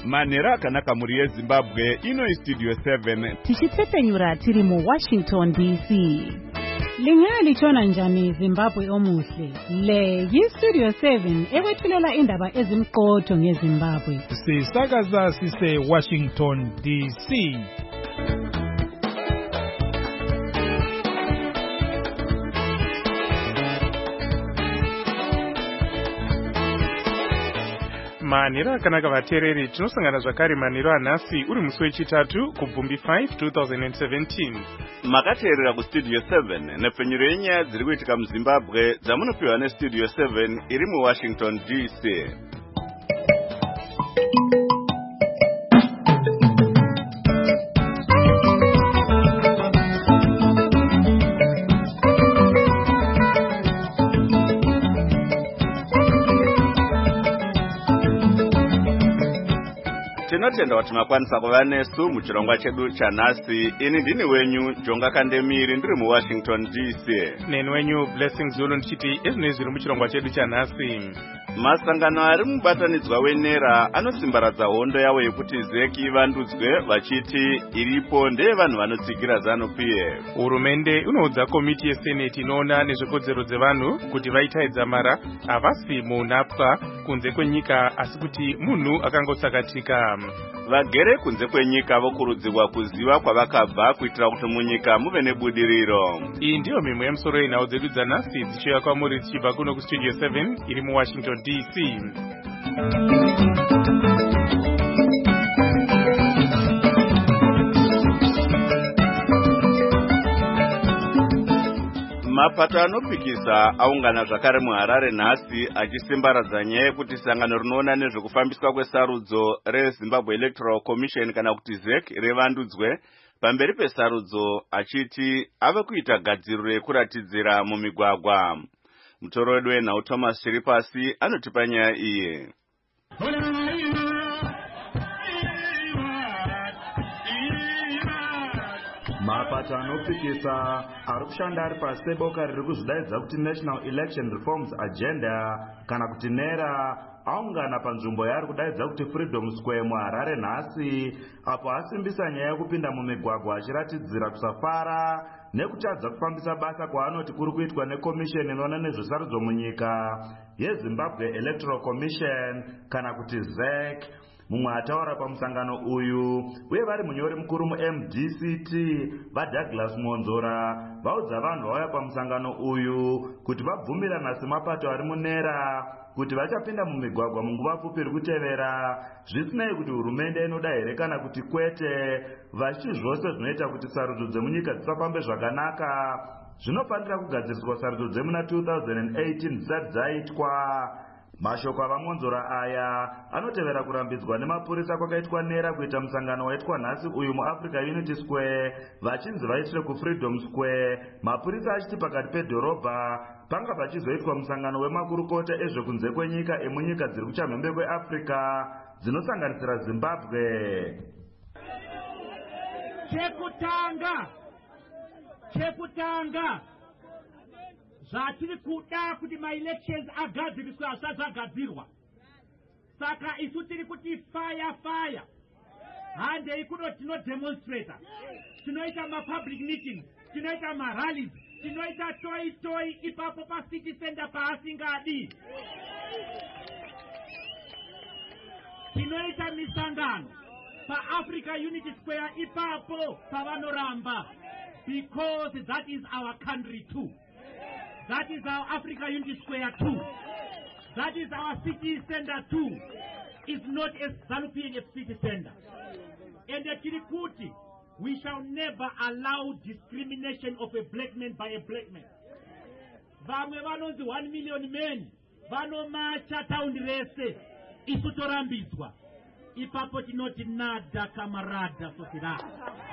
manhero akanaka muri yezimbabwe. Ino istudio 7 tichitsepenyura tiri muWashington DC. Lingalichona njani Zimbabwe omuhle? Le yistudio 7 ekwethulela indaba ezimqotho ngeZimbabwe. Sisakaza sise Washington DC. Manhero akanaka vateereri, tinosangana zvakare manhero anhasi uri musi wechitatu kubvumbi 5 2017. makateerera kustudio 7 nepfenyuro yenyaya dziri kuitika muZimbabwe dzamunopiwa nestudio 7 iri muWashington DC. Tinotenda kuti makwanisa kuva nesu muchirongwa chedu chanhasi. Ini ndini wenyu Jonga Kandemiri ndiri muWashington DC. Neni wenyu Blessing Zulu ndichiti ezvinoi zviri muchirongwa chedu chanhasi. Masangano ari mubatanidzwa wenera anosimbaradza hondo yavo yekuti ZEC ivandudzwe vachiti iripo ndeyevanhu vanotsigira ZANU-PF. Hurumende inoudza komiti yeseneti inoona nezvekodzero dzevanhu kuti vaitaidza mara havasi munhapwa kunze kwenyika asi kuti munhu akangotsakatika. Vagere kunze kwenyika vokurudzirwa kuziva kwavakabva kuitira kuti munyika muve nebudiriro. Iyi ndiyo mimwe yemusoro yenhau dzedu dzanhasi dzichiuya kwamuri dzichibva kuno kustudio 7 iri muWashington DC. Mapato anopikisa aungana zvakare muHarare nhasi achisimbaradza nyaya yekuti sangano rinoona nezvekufambiswa kwesarudzo reZimbabwe Electoral Commission kana kuti ZEC rivandudzwe pamberi pesarudzo, achiti ave kuita gadziriro yekuratidzira mumigwagwa. Mutoro wedu wenhau Thomas Chiripasi anotipa nyaya iyi. Mapato anopikisa ari kushanda ari pasi peboka riri kuzvidaidza kuti National Election Reforms Agenda kana kuti NERA aungana panzvimbo yaari kudaidza kuti Freedom Square muHarare nhasi, apo asimbisa nyaya yekupinda mumigwagwa achiratidzira kusafara nekutadza kufambisa basa kwaanoti kuri kuitwa nekomisheni inoona nezvesarudzo munyika yeZimbabwe Electoral Commission kana kuti ZEC. Mumwe ataura pamusangano uyu uye vari munyori mukuru muMDCT vaDouglas Monzora vaudza vanhu vauya pamusangano uyu kuti vabvumirana semapato ari munera kuti vachapinda mumigwagwa munguva pfupi iri kutevera, zvisinei kuti hurumende inoda here kana kuti kwete, vachiti zvose zvinoita kuti sarudzo dzemunyika dzisafambe zvakanaka zvinofanira kugadziriswa sarudzo dzemuna 2018 dzisati dzaitwa. Mashoko avaMonzora aya anotevera kurambidzwa nemapurisa kwakaitwa NERA kuita musangano waitwa nhasi uyu muAfrica Unity Square vachinzi vaitire kuFreedom Square, mapurisa achiti pakati pedhorobha panga pachizoitwa musangano wemakurukota ezvekunze kwenyika emunyika dziri kuchamhembe kweAfrica dzinosanganisira Zimbabwe. Chekutanga zvatiri kuda kuti ma-elections agadziriswe asazagadzirwa. Saka isu tiri kuti fire handei kuno tinodemonstrata, tinoita ma-public meetings, tinoita ma-rallies, tinoita toi ipapo pa-city center paasingadi, tinoita misangano pa-Africa Unity Square ipapo pavanoramba, because that is our country too. That is our Africa Unity Square too. That is our city center too. It's not a ZANU-PF city center. And the Kirikuti, we shall never allow discrimination of a black man by a black man. Vamwe vanonzi 1 million men vanomacha taundi rese isu torambidzwa. Ipapo tinoti nada kamarada sociedad.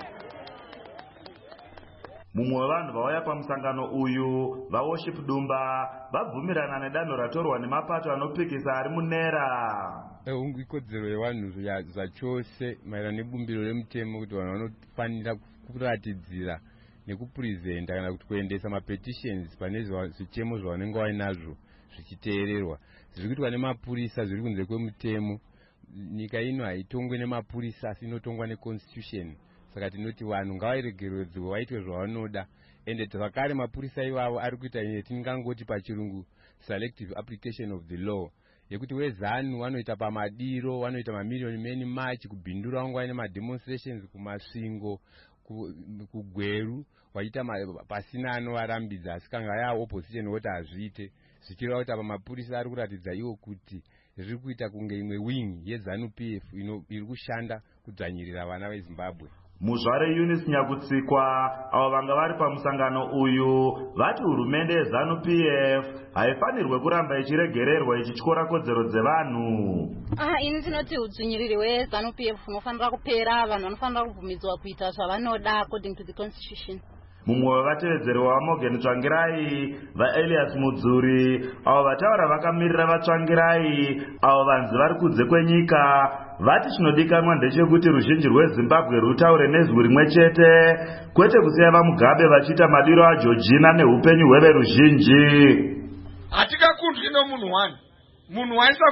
Mumwe wevanhu vauya pamusangano uyu vaWorship Dumba vabvumirana nedanho ratorwa nemapato anopikisa ari munera. Ikodzero yevanhu zvachose maererano nebumbiro remutemo kuti vanhu vanofanira kuratidzira nekupurezenta kana kuti kuendesa mapetitions pane zvichemo zvavanenge vainazvo zvichiteererwa. Zviri kuitwa nemapurisa zviri kunze kwemutemo nyika ino haitongwe nemapurisa asi inotongwa neconstitution. Saka tinoti vanhu ngavaregeredzwe vaitwe zvavanoda, ende zvakare mapurisa ivavo ari kuita tingangoti pachirungu selective application of the law, yekuti wezanu wanoita pamadiro, wanoita mamiliyoni many march kubhindura nguva nemademonstrations kumasvingo kugweru, waita pasina anovarambidza, asi kanga ya opposition woti hazviite, zvichireva kuti apa mapurisa ari kuratidza iwo kuti zviri kuita kunge imwe wing yeZANU PF iri kushanda kudzvanyirira vana veZimbabwe. Muzvare Eunice Nyakutsikwa avo vanga vari pamusangano uyu vati hurumende yeZANU PF haifanirwe kuramba ichiregererwa ichityora kodzero dzevanhu. Ini ndinoti udzvinyiriri hweZANU PF unofanira kupera, vanhu vanofanira kubvumidzwa kuita zvavanoda according to the constitution. Mumwe wevatevedzeri waMorgan Tsvangirai vaElias Mudzuri avo vataura vakamirira vaTsvangirai avo vanzi vari kunze kwenyika vati chinodikanwa ndechekuti ruzhinji rweZimbabwe rutaure nezwi rimwe chete, kwete kusiya vaMugabe vachiita madiro aJorgina neupenyu hweveruzhinji. Hatikakundwi nomunhu wani, munhu waisa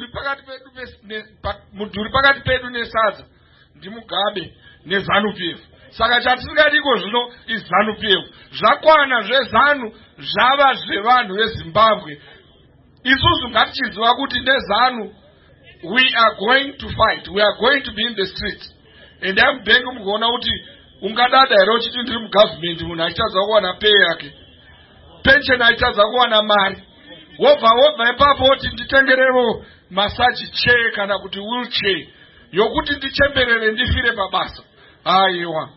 mudhuri pakati pedu nesadza ndiMugabe neZANU PF. Saka chatisingadiko zvino iZANU PF. Zvakwana zveZANU zvava zvevanhu veZimbabwe. Isusu ngatichiziva kuti neZANU we are going to fight, we are going to be in the streets. And I'm begging mukuona kuti ungadada here uchiti ndiri mugovernment munhu achitadza kuwana pay yake, pension achitadza kuwana mari, wobva ipapo kuti nditengerevo masaji chair kana kuti wheelchair yokuti ndichemberere ndifire pabasa. Aiwa,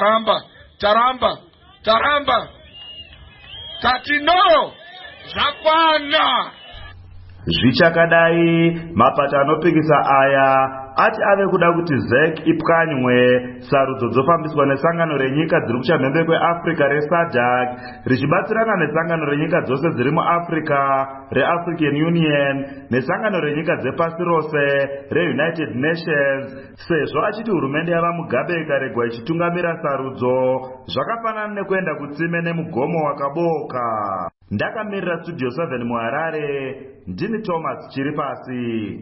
taramba tati no, zvakwana. Zvichakadai mapata anopikisa aya ati ave kuda kuti ZEC ipwanywe sarudzo dzofambiswa nesangano renyika dziri kuchamhembe kweAfrica reSADC richibatsirana nesangano renyika dzose dziri muAfrica reAfrican Union nesangano renyika dzepasi rose reUnited Nations, sezvo achiti hurumende yavaMugabe ikaregwa ichitungamira sarudzo zvakafanana nekuenda kutsime nemugomo wakaboka. Ndakamirira Studio 7 muHarare, ndini Thomas Chiripasi.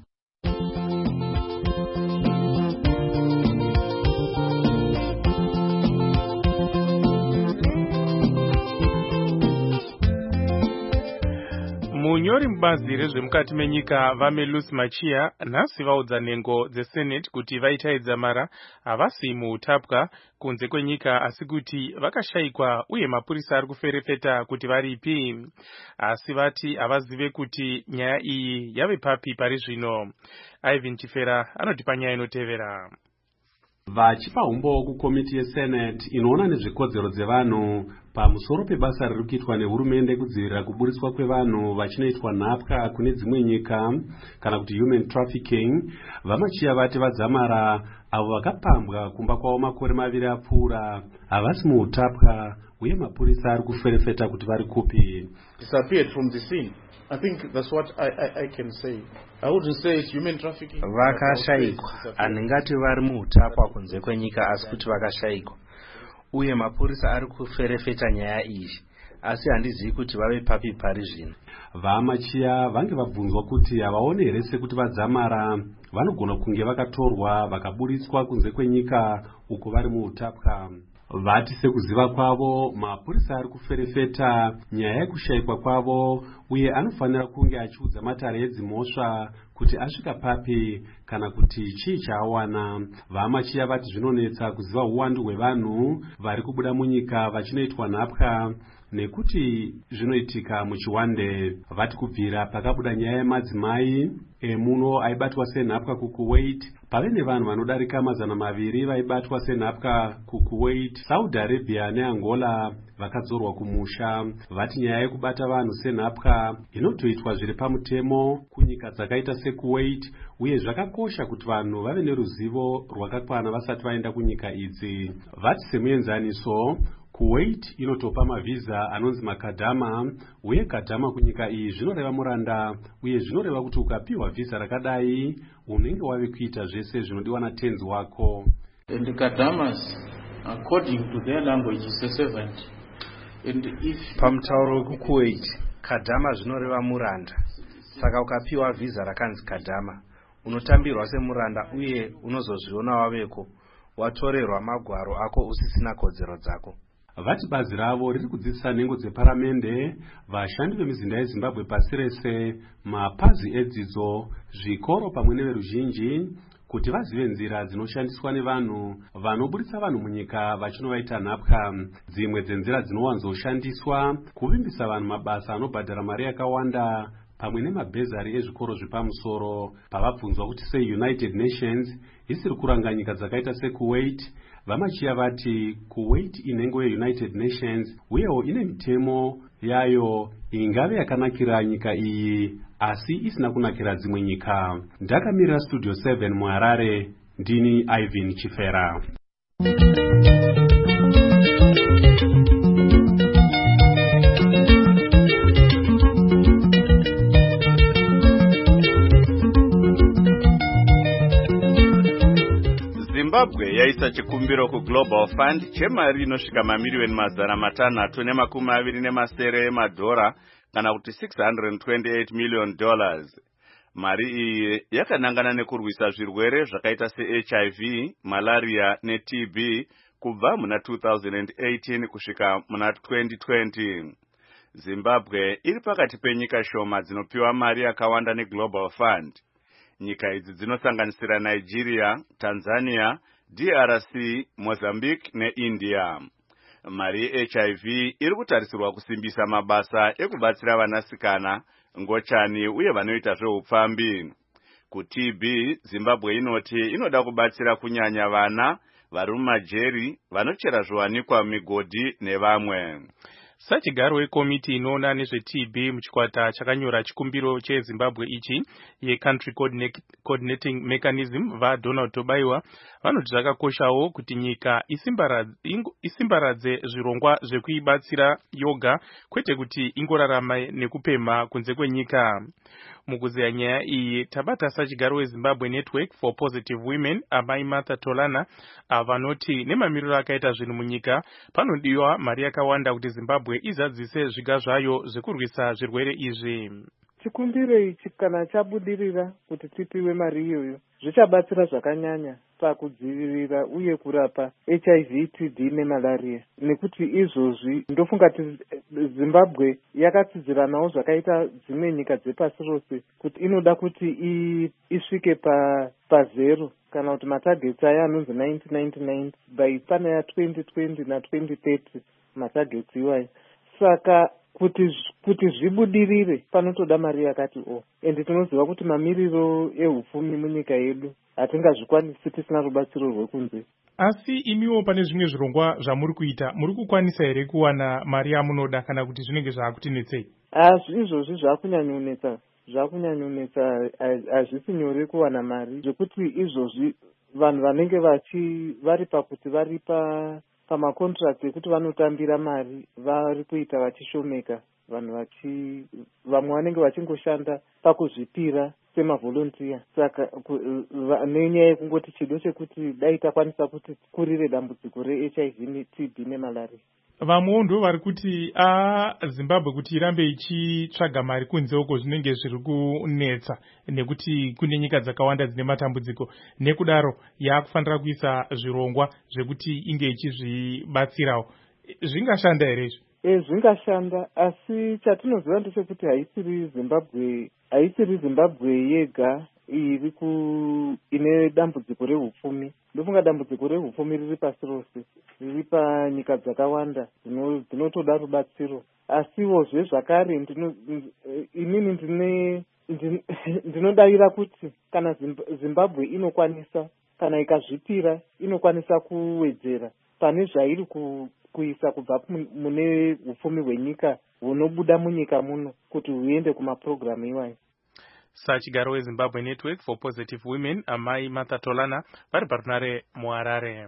Munyori mubazi rezvemukati menyika vaMelus Machia nhasi vaudza nhengo dzeSenate kuti vaitaidza mara havasi muutapwa kunze kwenyika asi kuti vakashayikwa uye mapurisa ari kuferefeta kuti varipi, asi vati havazive kuti nyaya iyi yave papi pari zvino. Ivan Chifera anotipa nyaya inotevera. Vachipa umbo kukomiti yeSenate inoona nezvekodzero dzevanhu pamusoro pebasa riri kuitwa nehurumende kudzivirira kuburiswa kwevanhu vachinoitwa nhapwa kune dzimwe nyika kana kuti human trafficking, vaMachia vati vadzamara avo vakapambwa kumba kwavo makore 2 apfuura havasi muutapwa uye mapurisa ari kuferefeta kuti vari kupi. Disappeared from the scene. I think that's what I can say. I wouldn't say it's human trafficking. Vakashayikwa, handingati vari muutapwa kunze kwenyika asi kuti vakashayikwa uye mapurisa ari kuferefeta nyaya iyi, asi handizivi kuti vave papi pari zvino. VaMachia vange vabvunzwa kuti havaone here sekuti vadzamara vanogona kunge vakatorwa vakaburitswa kunze kwenyika uko vari muutapwa. Vati sekuziva kwavo mapurisa ari kuferefeta nyaya yekushayikwa kwavo uye anofanira kunge achiudza matare edzimhosva kuti asvika papi kana kuti chii chaawana. VaMachia vati zvinonetsa kuziva uwandu hwevanhu vari kubuda munyika vachinoitwa nhapwa nekuti zvinoitika muchiwande. Vati kubvira pakabuda nyaya yemadzimai emuno aibatwa senhapwa kuKuwait, pave nevanhu vanodarika 200 vaibatwa senhapwa kuKuwait, Saudi Arabia neAngola vakadzorwa kumusha. Vati nyaya yekubata vanhu senhapwa inotoitwa zviri pamutemo kunyika dzakaita seKuwait uye zvakakosha kuti vanhu vave neruzivo rwakakwana vasati vaenda kunyika idzi. Vati semuenzaniso Kuwait inotopa mavhiza anonzi makadhama uye kadhama kunyika iyi zvinoreva muranda uye zvinoreva kuti ukapiwa vhiza rakadai unenge wave kuita zvese zvinodiwa natenzi wako. And the kadhamas, according to their language, is a servant. And if pamutauro wekuKuwait kadhama zvinoreva muranda, saka ukapiwa vhiza rakanzi kadhama unotambirwa semuranda uye unozozviona waveko watorerwa magwaro ako usisina kodzero dzako. Vati bazi ravo riri kudzidzisa nhengo dzeparamende, vashandi vemizinda yeZimbabwe pasi rese, mapazi edzidzo, zvikoro pamwe neveruzhinji kuti vazive nzira dzinoshandiswa nevanhu vanoburitsa vanhu munyika vachinovaita nhapwa. Dzimwe dzenzira dzinowanzoshandiswa kuvimbisa vanhu mabasa anobhadhara mari yakawanda pamwe nemabhezari ezvikoro zvepamusoro. Pavabvunzwa kuti sei United Nations isiri kuranga nyika dzakaita seKuwait, vamachiya vati Kuwait inhengo yeUnited Nations uyewo ine mitemo yayo ingave yakanakira nyika iyi asi isina kunakira dzimwe nyika. Ndakamirira Studio 7 muHarare, ndini Ivan Chifera. Zimbabwe yaisa chikumbiro kuGlobal Fund chemari inosvika mamiliyoni 527 emadhora kana kuti $628 million. Mari iyi yakanangana nekurwisa zvirwere zvakaita seHIV, malaria neTB kubva muna 2018 kusvika muna 2020. Zimbabwe iri pakati penyika shoma dzinopiwa mari yakawanda neGlobal Fund. Nyika idzi dzinosanganisira Nigeria, Tanzania, DRC, Mozambique neIndia. Mari yeHIV iri kutarisirwa kusimbisa mabasa ekubatsira vanasikana, ngochani uye vanoita zveupfambi. KuTB, Zimbabwe inoti inoda kubatsira kunyanya vana vari mumajeri, vanochera zviwanikwa migodhi nevamwe. Sachigaro wekomiti inoona nezveTB muchikwata chakanyora chikumbiro cheZimbabwe ichi yeCountry Coordinating Mechanism vaDonald Tobaiwa vanoti zvakakoshawo kuti nyika isimbaradze zvirongwa zvekuibatsira yoga kwete kuti ingorarama nekupemha kunze kwenyika. Mukuzeya nyaya iyi tabata sachigaro weZimbabwe Network for Positive Women amai Martha Tolana vanoti nemamiriro akaita zvinhu munyika panodiwa mari yakawanda kuti Zimbabwe izadzise zviga zvayo zvekurwisa zvirwere izvi. Chikumbiro ichi kana chabudirira kuti tipiwe mari iyoyo zvichabatsira zvakanyanya pakudzivirira uye kurapa HIV, TB nemalaria. Nekuti izvozvi ndofunga kuti Zimbabwe yakatsidziranawo zvakaita dzimwe nyika dzepasi rose kuti inoda kuti isvike pazero kana kuti matagets aya anonzi 1999 by pana ya 2020 na 2030 matagets iwayo. Saka kuti zvibudirire panotoda mari yakati ende tinoziva kuti mamiriro ehupfumi munyika yedu hatingazvikwanisi tisina rubatsiro rwekunze. Asi imiwo pane zvimwe zvirongwa zvamuri kuita, muri kukwanisa here kuwana mari yamunoda kana kuti zvinenge zvaakutinetsei? Izvozvi zvakunyanyonetsa, hazvisi nyore kuwana mari zvekuti izvozvi vanhu vanenge vari pakuti vari pamakontrakt ekuti vanotambira mari vari kuita vachishomeka. Vamwe vanenge vachingoshanda pakuzvipira semavolontiya. Saka nenyaya yekungoti chido chekuti dai takwanisa kuti kurire dambudziko reHIV, TB nemalaria. Vamwewo ndo vari kuti Zimbabwe kuti irambe ichitsvaga mari kunze uko zvinenge zviri kunetsa nekuti kune nyika dzakawanda dzine matambudziko, nekudaro yakufanira kuisa zvirongwa zvekuti inge ichizvibatsirawo. Zvingashanda here izvi? Zvingashanda, asi chatinoziva ndechekuti haisiri Zimbabwe yega ine dambudziko rehupfumi. Ndofunga dambudziko rehupfumi riri pasi rose, riri panyika dzakawanda dzinotoda rubatsiro. Asiwozve zvakare inini ndinodavira kuti kana Zimbabwe inokwanisa, kana ikazvipira inokwanisa kuwedzera pane zvairi kuisa kubva mune hupfumi hwenyika hunobuda munyika muno kuti huende kumapurogiramu iwayo. Sachigaro weZimbabwe Network for Positive Women amai Martha Tolana vari parunare muHarare.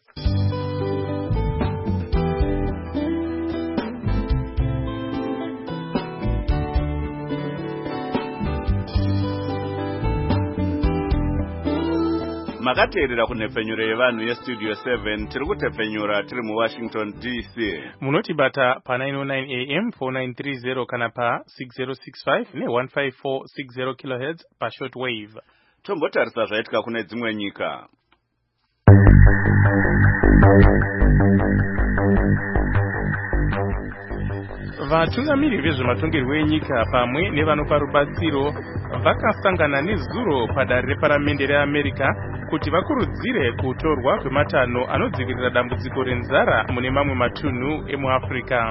Makateerera kunhepfenyuro yevanhu yeStudio 7 tiri kutepfenyura tiri muWashington DC. Munotibata pa 909 AM 4930 kana pa 6065 ne 15460 kHz pa shortwave. Tombotarisa zvaitika kune dzimwe nyika. Vatungamiri vezvematongerwo enyika pamwe nevanopa rubatsiro vakasangana nezuro padare reparamende reAmerica kuti vakurudzire kutorwa kwematanho anodzivirira dambudziko renzara mune mamwe matunhu emuAfrica.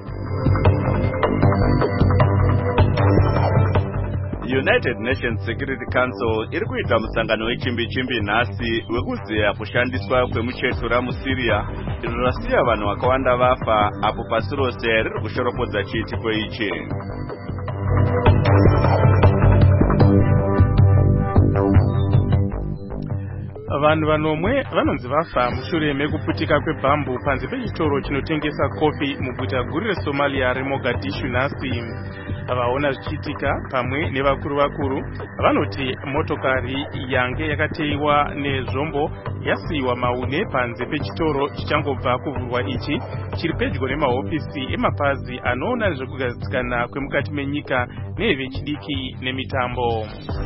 United Nations Security Council iri kuita musangano wechimbi-chimbi nhasi wekuzeya kushandiswa kwemuchetura muSyria, izvo zvasiya vanhu vakawanda vafa apo pasi rose riri kushoropodza chiitiko ichi. Vanhu vanomwe vanonzi vafa mushure mekuputika kwebhambu panze pechitoro chinotengesa kofi muguta guru reSomalia reMogadishu nhasi. Vaona zvichiitika pamwe nevakuru vanoti motokari yange yakateiwa nezvombo yasiyiwa maune panze pechitoro chichangobva kuvhurwa ichi chiri pedyo nemahofisi emapazi anoona nezvekugadzikana kwemukati menyika nevechidiki nemitambo.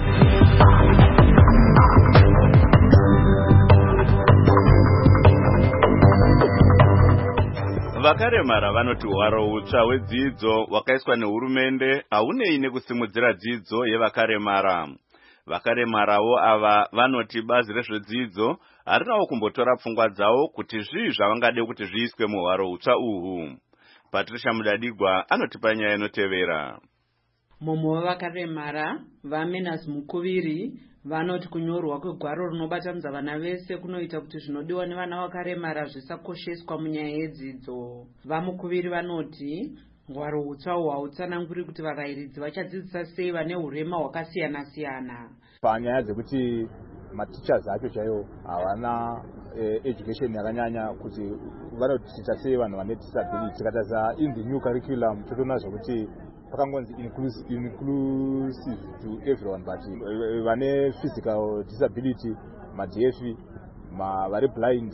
Vakaremara vanoti hwaro hutsva hwedzidzo wakaiswa nehurumende haunei nekusimudzira dzidzo yevakaremara. Vakaremarawo ava vanoti bazi rezvedzidzo harinawo kumbotora pfungwa dzavo kuti zvii zvavangade kuti zviiswe muhwaro hutsva uhu. Patricia Mudadigwa anotipa nyaya inotevera. Mumwe wavakaremara vaMenas Mukuviri vanoti kunyorwa kwegwaro runobatanidza vana vese kunoita kuti zvinodiwa nevana vakaremara zvisakosheswa munyaya yedzidzo. VaMukuviri vanoti ngwaro hutsva hwautsananguri kuti varairidzi vachadzidzisa sei vane hurema hwakasiyana-siyana. Panyaya dzekuti matichers acho chaiwo havana education yakanyanya kuti vanoticha sei vanhu vane disability. Tikataza in the new curriculum totoona zvokuti pakangonzi inclusive to everyone, but vane physical disability, madf, vari blind,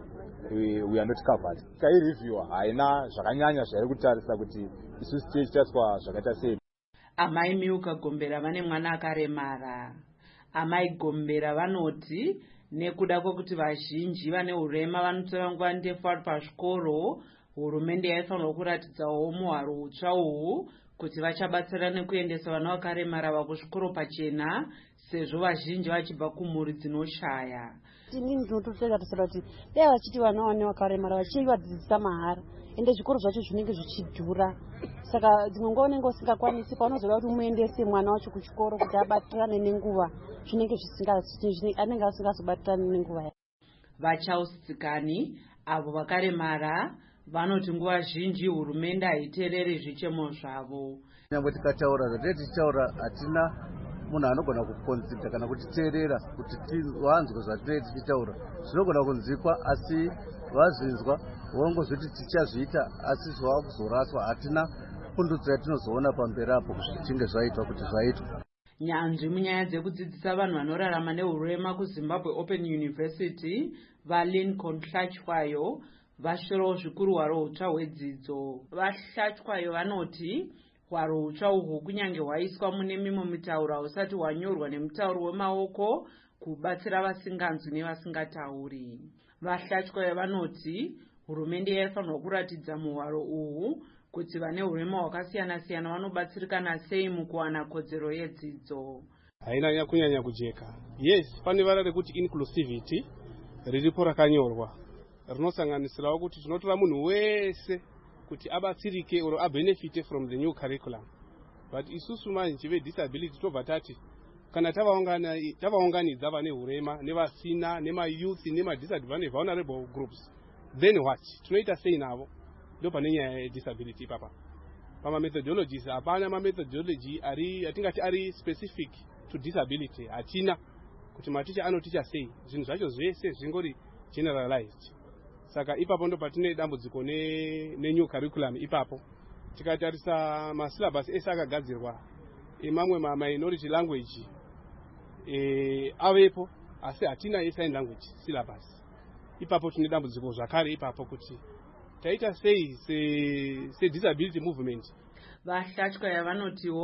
we are not covered. Kaireviewa haina zvakanyanya zvairi kutarisa kuti isusu tichaitwa zvakaita sei. Amai Miuka Gombera vane mwana akaremara. Amai Gombera vanoti nekuda kwekuti vazhinji vane urema vanotora nguva ndefu vari pazvikoro, hurumende yaifanirwa kuratidzawo muhwaro hutsva uhu kuti vachabatsira nekuendesa vana vakaremara vakuzvikoro pachena sezvo vazhinji vachibva kumhuri dzinoshaya. Inini ndinototarisira kuti dai vachiti vana vane vakaremara vachivadzidzisa mahara ende zvikoro zvacho zvinenge zvichidhura. Saka dzimwe nguva unenge usingakwanisi paunozoda kuti umuendese mwana wacho kuchikoro kuti abatirane nenguva zvinenge anenge asingazobatirane nenguva. Vachausikani avo vakaremara vanoti nguva zhinji hurumende haiteereri zvichemo zvavo. Nyangwe tikataura zvatei tichitaura hatina munhu anogona kukonzida kana kutiteerera kuti vanzwe zvatinenge tichitaura. Zvinogona kunzikwa asi vazinzwa vongozviti tichazviita asi zvava kuzoraswa. Hatina pundutso yatinozoona pamberi apo zvichinge zvaitwa kuti zvaitwa. Nyanzvi munyaya dzekudzidzisa vanhu vanorarama nehurema kuZimbabwe Open University vaLincoln Hlachwayo vashirawo zvikuru hwaro hutsva hwedzidzo. VaHlachwayo vanoti hwaro hutsva uhwu kunyange hwaiswa mune mimwe mitauro hausati hwanyorwa nemutauro wemaoko kubatsira vasinganzwi nevasingatauri. VaHlachwayo vanoti hurumende yaifanirwa kuratidza muhwaro uhu kuti vane hurema hwakasiyana-siyana vanobatsirikana sei mukuwana kodzero yedzidzo. Haina kunyanya kujeka. Yes, pane vara rekuti inclusivity riripo rakanyorwa rinosanganisirawo kuti tinotora munhu wese kuti abatsirike or abenefite from the new curriculum. But isusu manje vedisability tobva tati kana tavaunganidza vane hurema nevasina nemayouth nemadisadvantage vulnerable groups, then what? Tunoita sei navo? Ndo pane nyaya yedisability papa. Pamamethodologies hapana mamethodology atingati ari specific to disability. Hatina kuti maticha anoticha sei. Zvinhu zvacho zvese zvingori generalized. Saka ipapo ndo patine dambudziko new curriculum ipapo. Tikatarisa masyllabus ese akagadzirwa mamwe minority language avepo asi hatina sign language syllabus. Ipapo tine dambudziko zvakare ipapo kuti taita sei se disability movement. VaHlachwayo vanotiwo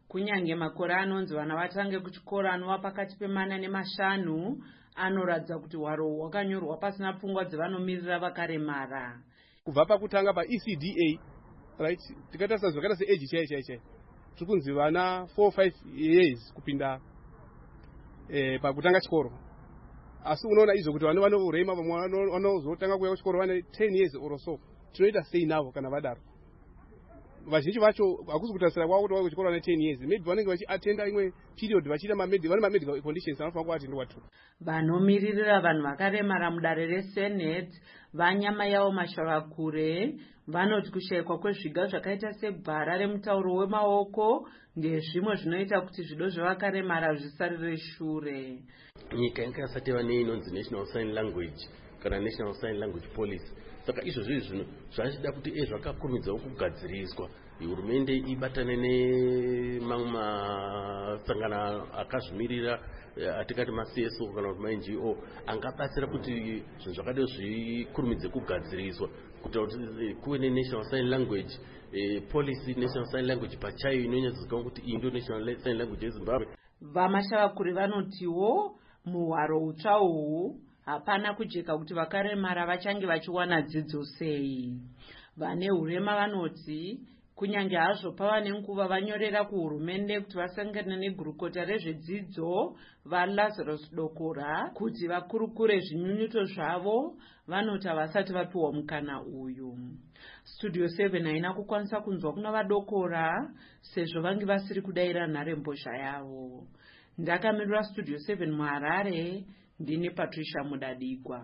kunyange makore anonzi vana vatange kuchikoro anova pakati pe4 ne5 anoratidza kuti hwaro hwakanyorwa pasina pfungwa dzevanomirira vakaremara. Kubva pakutanga paECDA, right, tikatarisa zvakaita seage chai tiri kunzi vana 4-5 years kupinda pakutanga chikoro. Asi unoona izvo kuti vana vanorema vamwe vanozotanga kuuya kuchikoro vane 10 years or so. Tinoita sei navo kana vadaro? Vazhinji vacho hakusi kutarisira kwavo kuti vauye kuchikoro vane 10 years. Maybe vanenge vachiatenda imwe period vachiita vane mamedical conditions anofanira kuatendwa tu. Vanomiririra vanhu vakaremara mudare reSenate vanyama yavo Mashavakure vanoti kushayikwa kwezviga zvakaita sebhara remutauro wemaoko ndezvimwe zvinoita kuti zvido zvevakaremara zvisarire shure. Nyika yakasati vane inonzi National Sign Language kana National Sign Language Policy. Saka izvozvo zvino zvachida kuti zvakakurumidzawo kugadziriswa. Hurumende ibatane nemamwe masangano akazvimirira atikati maCSO kana kuti maNGO angabatsira kuti zvinhu zvakadai zvikurumidze kugadziriswa kuti kuve neNational Sign Language Policy, National Sign Language pachayo inonyatsozikanwa kuti iyi ndiyo National Sign Language yeZimbabwe. Vamashavakure vanotiwo muhwaro utsva uhu hapana kujeka kuti vakaremara vachange vachiwana dzidzo sei. Vane hurema vanoti kunyange hazvo pava nenguva vanyorera kuhurumende kuti vasangane negurukota rezvedzidzo vaLazarus Dokora kuti vakurukure zvinyunyuto zvavo, vanoti havasati vapiwa mukana uyu. Studio 7 haina kukwanisa kunzwa kuna vaDokora sezvo vange vasiri kudaira nharembozha yavo. Ndakamirira Studio 7 muHarare, ndini Patricia Mudadigwa.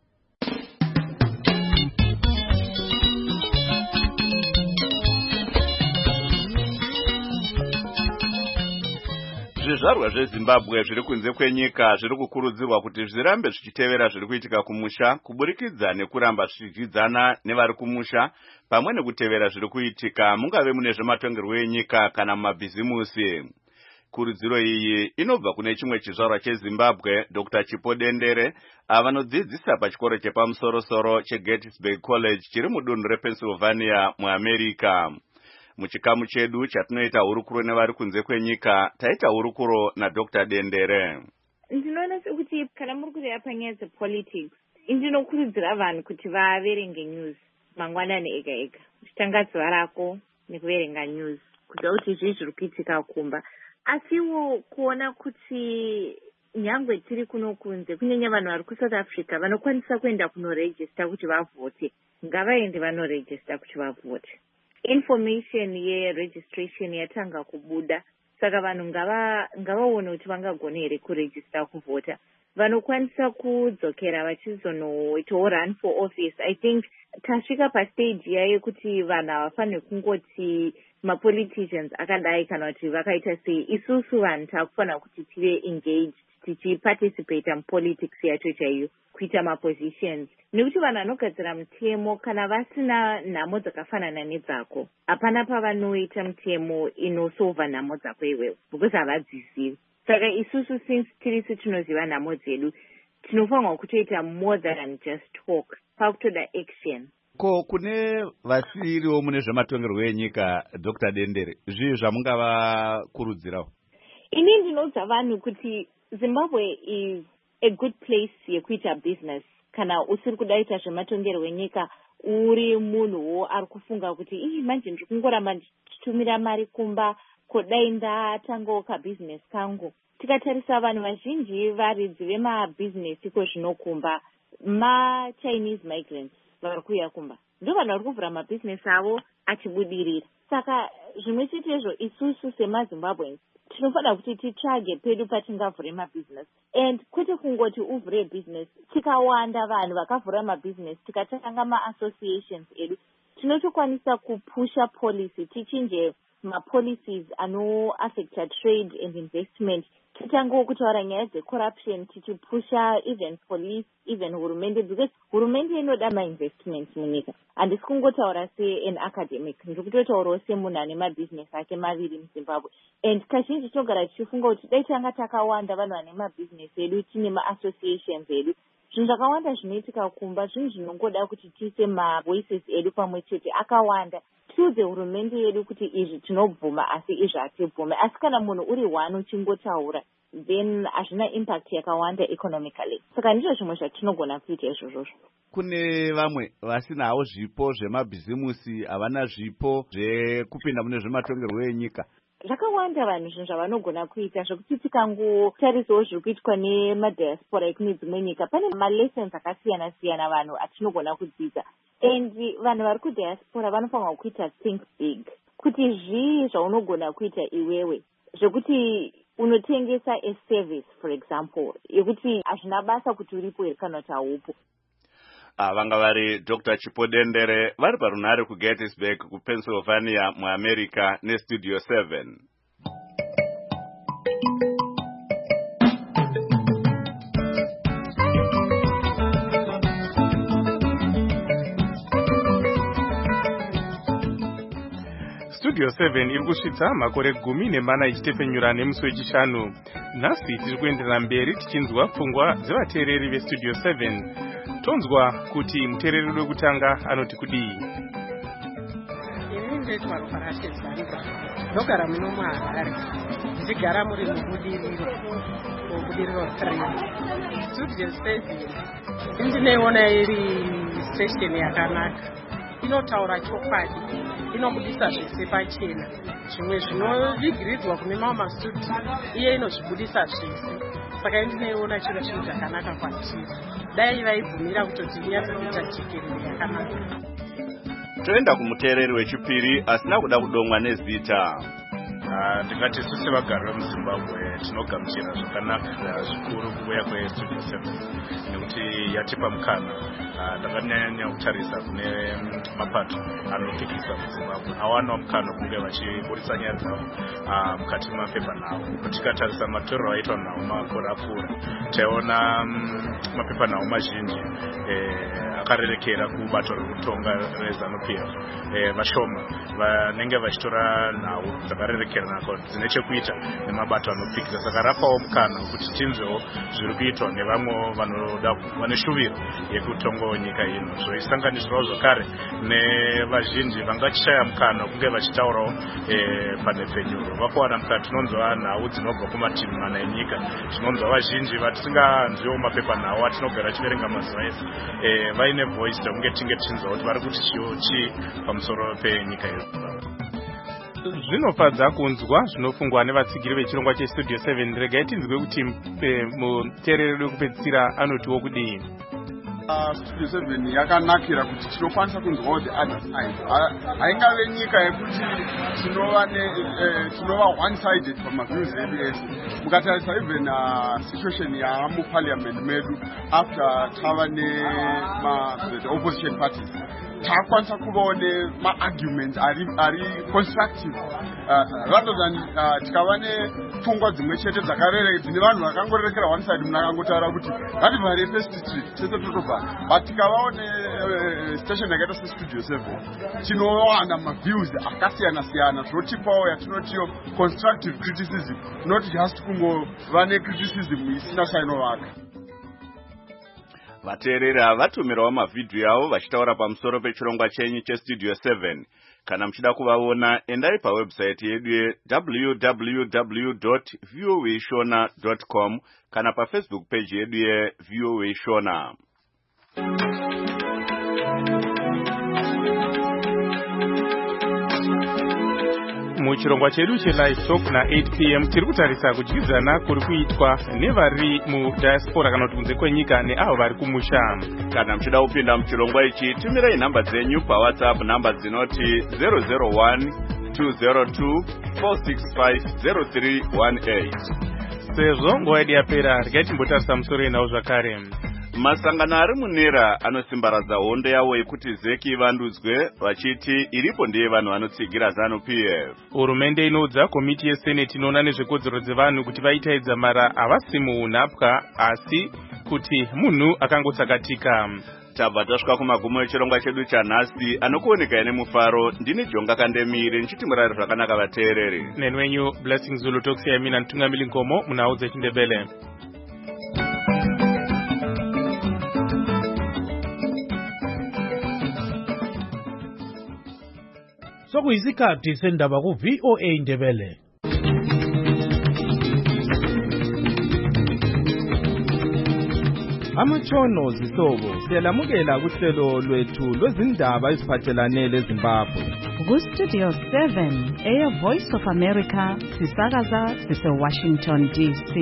Zvizvarwa zveZimbabwe zviri kunze kwenyika zviri kukurudzirwa kuti zvirambe zvichitevera zviri kuitika kumusha kuburikidza nekuramba zvichidyidzana nevari kumusha pamwe nekutevera zviri kuitika mungave mune zvematongerwo enyika kana mumabhizimusi. Kurudziro iyi inobva kune chimwe chizvarwa cheZimbabwe, Dr. Chipo Dendere, avanodzidzisa pachikoro chepamusoro-soro cheGettysburg College chiri mudunhu rePennsylvania muAmerica. Muchikamu chedu chatinoita hurukuro nevari kunze kwenyika, taita hurukuro naDr. Dendere. Ndinoona sekuti kana muri kureva panyaya dzepolitics, ndinokurudzira vanhu kuti vaverenge news mangwanani ega ega. Uchitanga zuva rako nekuverenga news kuda kuti izvi zviri kuitika kumba. Asiwo kuona kuti nyangwe tiri kuno kunze kunyanya vanhu vari kuSouth Africa vanokwanisa kuenda kunorejista kuti vavhote, ngavaende vanorejista kuti vavhote. Information yeregistration yatanga kubuda, saka vanhu ngavaone kuti vangagona here kurejista kuvhota. Vanokwanisa kudzokera vachizonoitawo run for office. I think tasvika pastage yayo kuti vanhu havafaniri kungoti mapoliticians akadai kana kuti vakaita sei. Isusu vanhu takufanira kuti tive engaged, tichiparticipate mupolitics yacho chaiyo, kuita mapositions. Nekuti vanhu vanogadzira mutemo kana vasina nhamo dzakafanana nedzako, hapana pavanoita mutemo inosova nhamo dzako iwewe, because havadzizivi. Saka isusu since tirisu tinoziva nhamo dzedu, tinofanirwa kutoita more than just talk, pakutoda action. Ko kune vasiriwo mune zvematongerwo enyika, Dr. Dendere, zvii zvamungavakurudzirawo? Ini ndinoudza vanhu kuti Zimbabwe is a good place yekuita business. Kana usiri kudaita zvematongerwo enyika, uri munhuwo ari kufunga kuti manje ndiri kungoramba ndichitumira mari kumba, kodai ndatangawo kabusiness kangu. Tikatarisa vanhu vazhinji varidzi vemabhizinesi iko zvinokumba, ma-Chinese migrants vari kuuya kumba. Ndo vanhu vari kuvhura mabhizinesi avo achibudirira. Saka zvimwe chetezvo isusu semaZimbabweans tinofanira kuti titsvage pedu patingavhure mabhizinesi. And kwete kungoti uvhure business, tikawanda vanhu vakavhura mabhizinesi, tikatanga ma-associations edu, tinotokwanisa kupusha policy, tichinje ma-policies ano-affecta trade and investment. Titangowo kutaura nyaya dzecorruption, tichipusha even police, even hurumende, because hurumende inoda ma-investment munyika. Handisi kungotaura se-an academic, ndiri kutotaurawo semunhu ane mabhizinesi ake maviri muZimbabwe. And kazhinji tinogara tichifunga kuti dai tanga takawanda vanhu vane mabhizinesi edu, tine ma-associations edu, zvinhu zvakawanda zvinoitika kumba zvinhu zvinongoda kuti tiise mavoices edu pamwe chete akawanda tiudze hurumende yedu kuti izvi tinobvuma asi izvi hatibvume. Asi kana munhu uri one uchingotaura then hazvina impact yakawanda economically. Saka ndizvo zvimwe zvatinogona kuita izvozvo. Kune vamwe vasinawo zvipo zvemabhizimusi, havana zvipo zvekupinda mune zvematongerwo enyika. Zvakawanda vanhu zvinhu zvavanogona kuita zvokuti tikangotarisawo zviri kuitwa nemadiaspora ekune dzimwe nyika pane malessons akasiyana siyana vanhu atinogona kudzidza. And vanhu vari kudiaspora vanofanirwa kuita think big, kuti zvii zvaunogona kuita iwewe zvokuti unotengesa a service for example yekuti hazvina basa kuti uripo here kana kuti haupo. Vanga vari Dr. Chipodendere vari parunhare kuGettysburg kuPennsylvania muAmerica neStudio 7. Studio 7 iri kusvitsa makore 14 ichitepfenyura nemusi wechishanu. Nhasi tiri kuenderera mberi tichinzwa pfungwa dzevateereri veStudio 7. Tonzwa kuti muteereri wekutanga anoti kudii. Ini ndetwa Roparate Zanzibar. Ndogara muno muHarare. Ndigara muri mubudiriro 3. Studio 7 ndinoiona iri station yakanaka. Inotaura chokwadi. Inobudisa zvese pachena. Zvimwe zvinovigiridzwa kune mamwe mastudio iye inozvibudisa zvese. Saka ndinoiona chiro chinhu chakanaka kwatiri. Dai vaibvumira kutoti inyatso kuita chikerere yakanaka. Toenda kumuteereri wechipiri asina kuda kudomwa nezita. Ndingati sisi vagari vemuZimbabwe tinogamuchira zvakanaka zvikuru kuuya kweStudio 7 nekuti yatipa mukana. Takanyanya kutarisa kune mapato anopikisa muZimbabwe awanawo mukana kunge vachiburisa nyaya dzavo mukati memapepanhau. Tikatarisa matorero aitwa nawo makore apfuura taiona mapepanhau mazhinji akarerekera kubato rekutonga reZANU-PF. Vashoma vanenge vachitora nhau dzakarerekera nako dzine chekuita nemabato anopikisa. Saka rapawo mukana kuti tinzwewo zviri kuitwa nevamwe vane shuviro yekutongawo nyika ino. Zvoisanganisirawo zvakare nevazhinji vangachishaya mukana kunge vachitaurawo panhepfenyuro. Vakuwana mukana tinonzwa nhau dzinobva kumativi mana enyika. Tinonzwa vazhinji vatisinganzwiwo mapepanhau atinogara chiverenga mazuva ese vaine voice yokunge tinge tinzwa kuti vari kuti chii pamusoro penyika yeZimbabwe. Zvinofadza kunzwa zvinofungwa nevatsigiri vechirongwa cheStudio 7. Regai tinzwe kuti muteereri wekupedzisira anotiwo kudii. Studio 7 yakanakira kuti tinokwanisa kunzwawo the other side. Haingave nyika yekuti tinova one sided pamaviews edu ese. Mukatarisa even situation yamuparliament medu after tava the opposition parties takwanisa kuvawo nemaarguments ari constructive rather than tikava nepfungwa dzimwe chete dzine vanhu vakangorerekera one side. Munhu akangotaura kuti ngativhare First Street tese totobva. But tikavawo nestation yakaita seStudio 7 tinowana maviews akasiyana siyana zvotipawo yatinotiyo constructive criticism, not just kungova necriticism isina chainovaka. Vateereri vatumirawo mavhidhiyo avo vachitaura pamusoro pechirongwa chenyu cheStudio 7. Kana muchida kuvaona endai pawebsite yedu www.voashona.com kana pafacebook page yedu yeVOA Shona. Muchirongwa chedu chelive talk na8 p.m. tiri kutarisa kudyidzana kuri kuitwa nevari mudiaspora kana kuti kunze kwenyika neavo vari kumusha. Kana muchida kupinda muchirongwa ichi tumirai nhamba dzenyu paWhatsApp, nhamba dzinoti 001 202 465 0318. Sezvo nguva yedu yapera, regai timbotarisa musoro yenhau zvakare. Masangano ari munera anosimbaradza hondo yawo yekuti ZEC ivandudzwe vachiti iripo ndiye vanhu vanotsigira ZANU-PF. Hurumende inoudza komiti yeSenate inoona nezvekodzero dzevanhu kuti vaitaidza mara havasi muunhapwa asi kuti munhu akangotsakatika. Tabva tasvika kumagumo echirongwa chedu chanhasi anokuoneka nemufaro. Ndini Jonga Kandemire nchiti murari zvakanaka vateereri. Nenwenyu Blessing Zulu Toxiya mina Ntungamili Nkomo munhau dzechindebele. sekuyisikhathi sendaba ku-VOA Indebele. Amatshono zihlobo siyalamukela kuhlelo lwethu lwezindaba eziphathelane leZimbabwe. Ku-Studio 7 Air Voice of America sisakaza sise-Washington DC.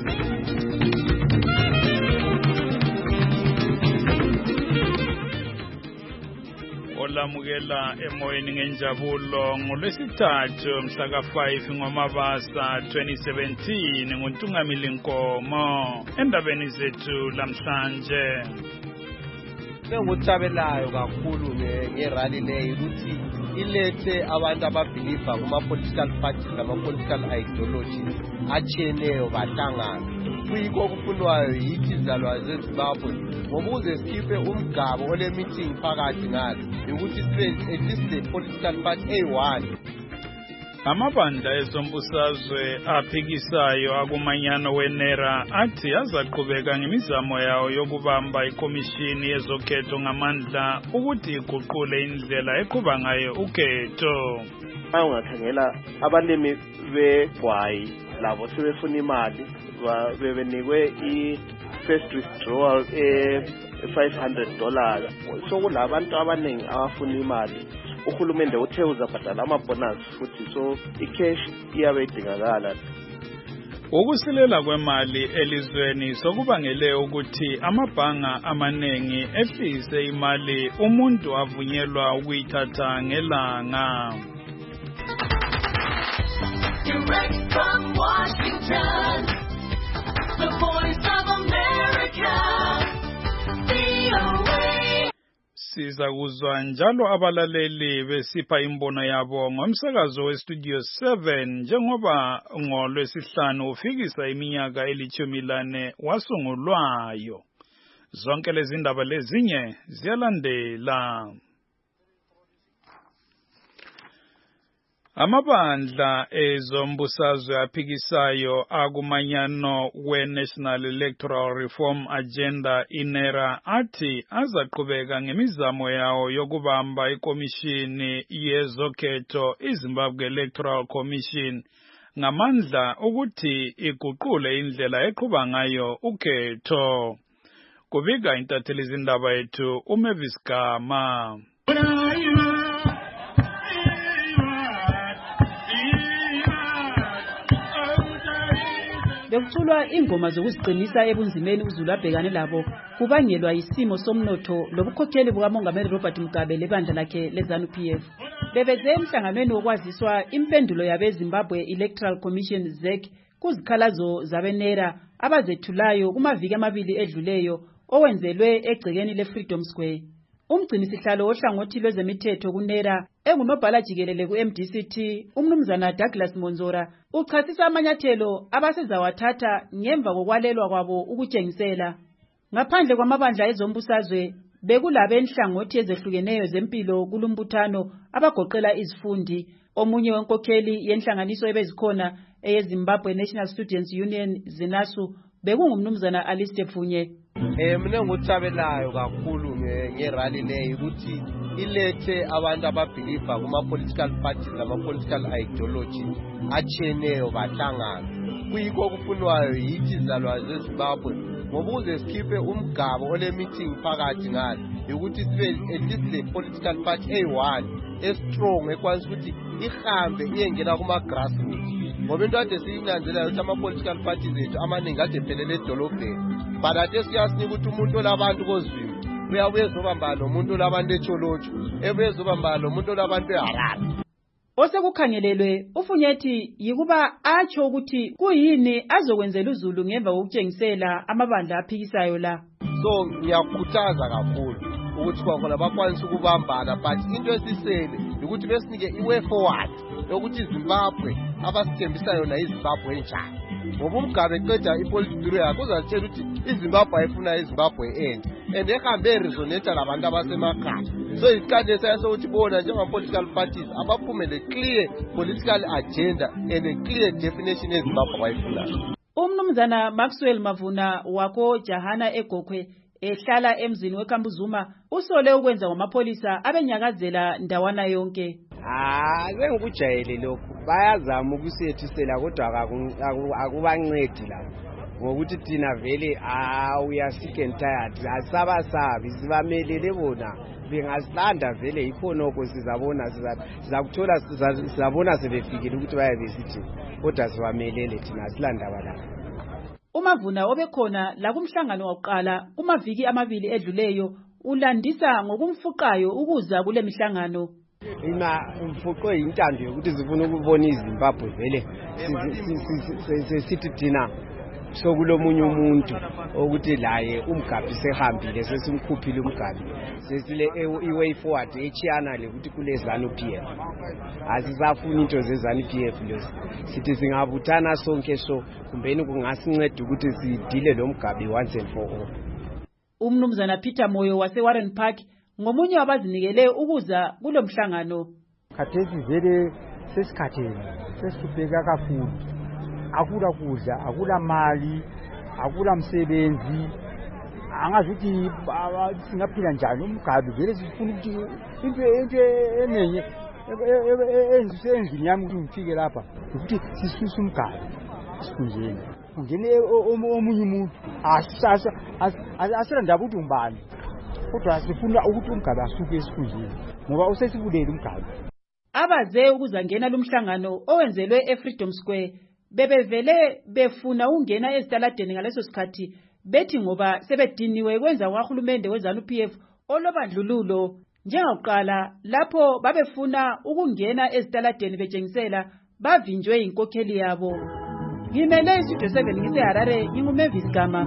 Olamukela emoyeni ngenjabulo ngolwesithathu mhla ka-5 ngoMabasa 2017 nguNtungamili Nkomo endabeni zethu lamhlanje. Enguthabelayo kakhulu ngerally leyo ukuthi ilethe abantu ababhiliva kuma-political parties nama-political ideology atshiyeneyo bahlangana. Kuyikho okufunwayo yithi izalwane zeZimbabwe ngoba uze sikhiphe umgabo ole-meeting phakathi ngalo ukuthi sibe at least the political party eyi-1. Amabandla ezombusazwe aphikisayo akumanyano weNERA athi azaqhubeka ngemizamo yawo yokubamba ikomishini yezokhetho ngamandla ukuthi iguqule indlela eqhuba ngayo ukhetho. Ungakhangela abalimi begwayi labo sebefuna imali bebenikwe i-first withdrawal $500. So kulabantu abaningi abafuna imali. Uhulumende uthe uzabhadala amabonus futhi so icash iyabe idingakala. Ukusilela kwemali elizweni sokubangele ukuthi amabhanga amaningi ehlise imali umuntu avunyelwa ukuyithatha ngelanga. Direct from Washington, the Voice of America, VOA. Siza kuzwa njalo abalaleli besipha imbono yabo ngomsakazo weStudio 7 njengoba ngolwesihlanu ufikisa iminyaka eli-14 wasungulwayo. Zonke lezi ndaba lezinye ziyalandela. Amabandla ezombusazwe aphikisayo akumanyano we-National Electoral Reform Agenda iNERA athi azaqhubeka ngemizamo yawo yokubamba ikomishini yezokhetho iZimbabwe Electoral Commission ngamandla ukuthi iguqule indlela eqhuba ngayo ukhetho. Kubika intatheli izindaba yethu uMavis Gama. Bekuculwa ingoma zokuziqinisa ebunzimeni uZulu abhekane labo kubangelwa isimo somnotho lobukhokheli bukaMongameli Robert Mugabe lebandla lakhe leZANU-PF. Bebeze emhlanganweni wokwaziswa impendulo yabeZimbabwe Electoral Commission ZEC kuzikhalazo zabeNERA abazethulayo kumaviki amabili edluleyo owenzelwe egcekeni leFreedom Square. Umgcinisihlalo ohlangothi lwezemithetho kuNERA engunobhala jikelele ku-MDCT umnumzana Douglas Monzora uchasisa amanyathelo abasezawathatha ngemva kokwalelwa kwabo ukutshengisela. Ngaphandle kwamabandla ezombusazwe bekulabe enhlangothi ezehlukeneyo zempilo kulumbuthano abagoqela izifundi. Omunye wenkokheli yenhlanganiso ebezikhona eyeZimbabwe National Students Union ZINASU bekungumnumzana Alistair Pfunye. Mina nguthabelayo kakhulu ngerally leyo ukuthi ilethe abantu ababhiliva kuma-political parties nama-political ideology atshiyeneyo bahlangana. Kuyikho okufunwayo yithi izalwane zeZimbabwe ngoba uze sikhiphe umgabo ole-meeting phakathi ngalo ukuthi sibe at least the political party eyi-1 estrong ekwanisa ukuthi ihambe iyengena kuma-grassroots. Ngoba into ade siyinanzela ukuthi ama-political parties ethu amaningi ade phelele edolobheni. But ade siyasinika ukuthi umuntu olabantu kozwini uyabuye ezobamba nomuntu olabantu eTsholotsho, ebuye ezobamba nomuntu olabantu eHarare. Osekukhangelelwe ufunyethi yikuba atsho ukuthi kuyini azokwenzela uZulu ngemva kokutshengisela amabandla aphikisayo la. So ngiyakhuthaza kakhulu ukuthi kwakhona bakwanisa ukubambana, but into esisele ukuthi besinike iway forward yokuthi iZimbabwe abasithembisa yona iZimbabwe enjani. Ngoba umgabe eqeda ipolitburo yakhe uzalitshela ukuthi iZimbabwe ayifuna iZimbabwe enhle and ehambe eresonate labantu abasemakhaya. So isikhathi esayokuthi bona njengama-political parties abaphume le-clear political agenda and a clear definition eZimbabwe ayifunayo. Umnumzana Maxwell Mavuna wako Jahana eGokhwe ehlala emzini weKambuzuma usole ukwenza ngamapolisa abenyakazela ndawana yonke. Sengikujayele lokhu bayazama ukusiyethisela kodwa akubancedi lapho ngokuthi thina vele we are sick and tired asabasabi sibamelele bona bengasilanda vele ikhonoko sizabona sebefikile ukuthi bayabe sithi kodwa sibamelele thina silanda bala. uMavuna obekhona la kumhlangano wokuqala kumaviki amabili edluleyo ulandisa ngokumfuqayo ukuza kule mihlangano. Mfuqwe intando yokuthi sifuna ukubona iZimbabwe vele sithi thina sokulomunye umuntu ukuthi laye umgabi sehambile sesimkhuphile umgabi sesile iway forward echiyana lekuthi kule ZANU-PF asisafuni into zeZANU-PF lezi sithi singabuthana sonke so kumbeni kungasinceda ukuthi sidile lo mgabi once and for all. Umnumzana Peter Moyo wase Warren Park ngomunye wabazinikele ukuza kulo mhlangano. Khathesi vele sesikhatheni sesihlupheka kakhulu, akula kudla, akula mali, akula msebenzi, angazi ukuthi singaphila njani. Umgabi vele sifuna ukuthi into enenye endlini yami ukuthi ngifike lapha ukuthi sisuse umgabi sikhunjeni kungene omunye umuntu asirandaba ukuthi umbani kodwa sifuna ukuthi umgabi asuke esikhunjeni ngoba usesibulele umgabi. Abaze ukuzangena lumhlangano owenzelwe eFreedom Square bebevele befuna ungena ezitaladeni ngaleso sikhathi bethi ngoba sebediniwe kwenza kwaHulumende weZANU-PF olobandlululo. Njengokuqala lapho babefuna ukungena ezitaladeni betshengisela bavinjwe inkokheli yabo. Ngimele iStudio 7 ngiseHarare nginguMavis Gama.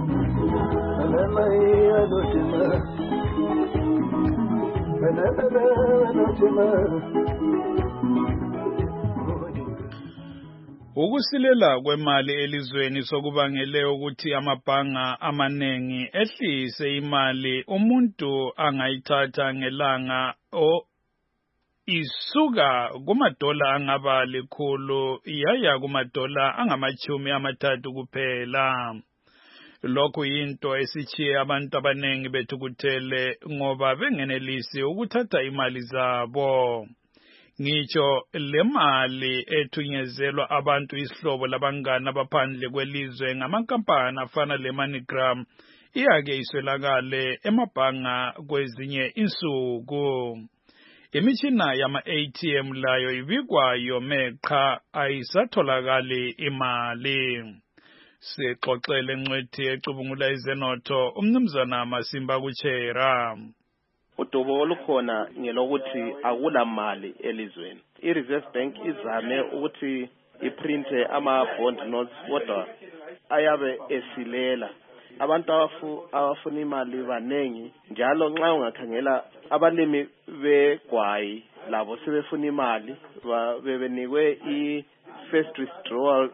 Ukusilela kwemali elizweni sokubangele ukuthi amabhanga amanengi ehlise imali umuntu angayithatha ngelanga isuka kumadola angaba likhulu yaya kumadola angama-30 kuphela. Lokhu yinto esichiye abantu abanengi bethukuthele ngoba bengenelisi ukuthatha imali zabo. Ngitsho le mali ethunyezelwa abantu isihlobo labangane abaphandle kwelizwe ngamankampani afana leMoneygram iyake iswelakale emabhanga kwezinye insuku. Imitshina yama-ATM layo ibikwayo meqha ayisatholakali imali. Sixoxele ngcwethi ecubungula izenotho umnumzana Masimba Kuchera. Udubo olukhona ngelokuthi akula mali elizweni. I-Reserve Bank izame ukuthi iprinte ama-bond notes kodwa ayabe esilela. Abantu abafuna imali banengi njalo nxa ungakhangela abalimi begwayi labo sebefuna imali bebenikwe i-first withdrawal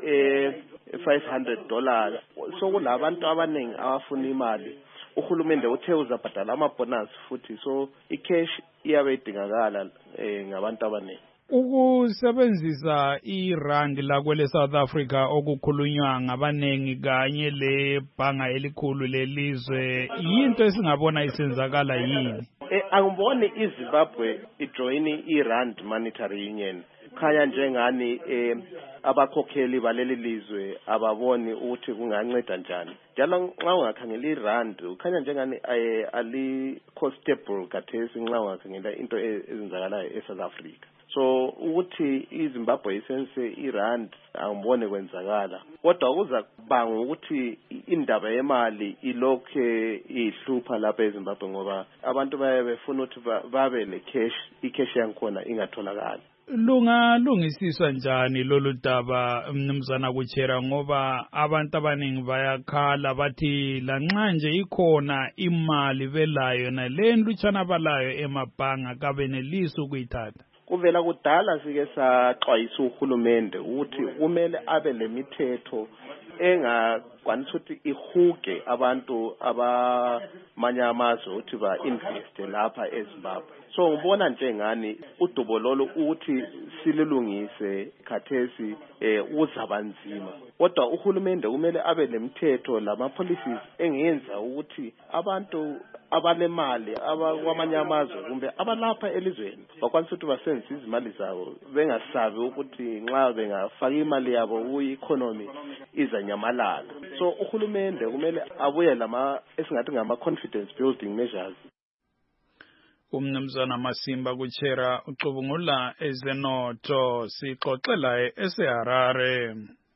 $500. So kulabantu abanengi abafuna imali. Uhulumende uthe uzabhadala amabonus futhi so icash iyabe idingakala ngabantu abaningi. Ukusebenzisa irand la kwele South Africa okukhulunywa ngabanengi kanye le bhanga elikhulu lelizwe yinto esingabona isenzakala yini? Angiboni iZimbabwe ijoin iRand Monetary Union. Khanya njengani abakhokheli baleli lizwe ababoni ukuthi kunganceda njani. Njalo nxa ungakhangela iRand ukhanya njengani alikho stable kathesi nxa ungakhangela into ezenzakalayo eSouth Africa. So ukuthi iZimbabwe isense iRand angibone kwenzakala. Kodwa kuza kubanga ukuthi indaba yemali ilokhe ihlupha lapha eZimbabwe ngoba abantu befuna ukuthi babe lecash, icash yankhona ingatholakali. Lungalungisiswa njani lolu daba mnumzana Kuchera ngoba abantu abaningi bayakhala bathi lanxa nje ikhona imali belayo nalentutshana balayo emabhanga kabenelisi ukuyithatha? Kuvela kudala sike saxwayisa uhulumende ukuthi kumele abe lemithetho engakwanisa ukuthi ihuge abantu abamanye amazwe ukuthi ba-invest lapha eZimbabwe. So ngibona njengani udubo lolu ukuthi sililungise khathesi uzabanzima. Kodwa uhulumende kumele abe lemithetho lama policies engenza ukuthi abantu abalemali abakwamanye amazwe kumbe abalapha elizweni bakwanisa ukuthi basebenzise izimali zabo bengasabi ukuthi nxa bengafaka imali yabo ku-economy izanyamalala. So uhulumende kumele abuye esingathi ngama-confidence building measures. Umnumzana Masimba Kuchera ucubungula ezenotho sixoxela eseHarare.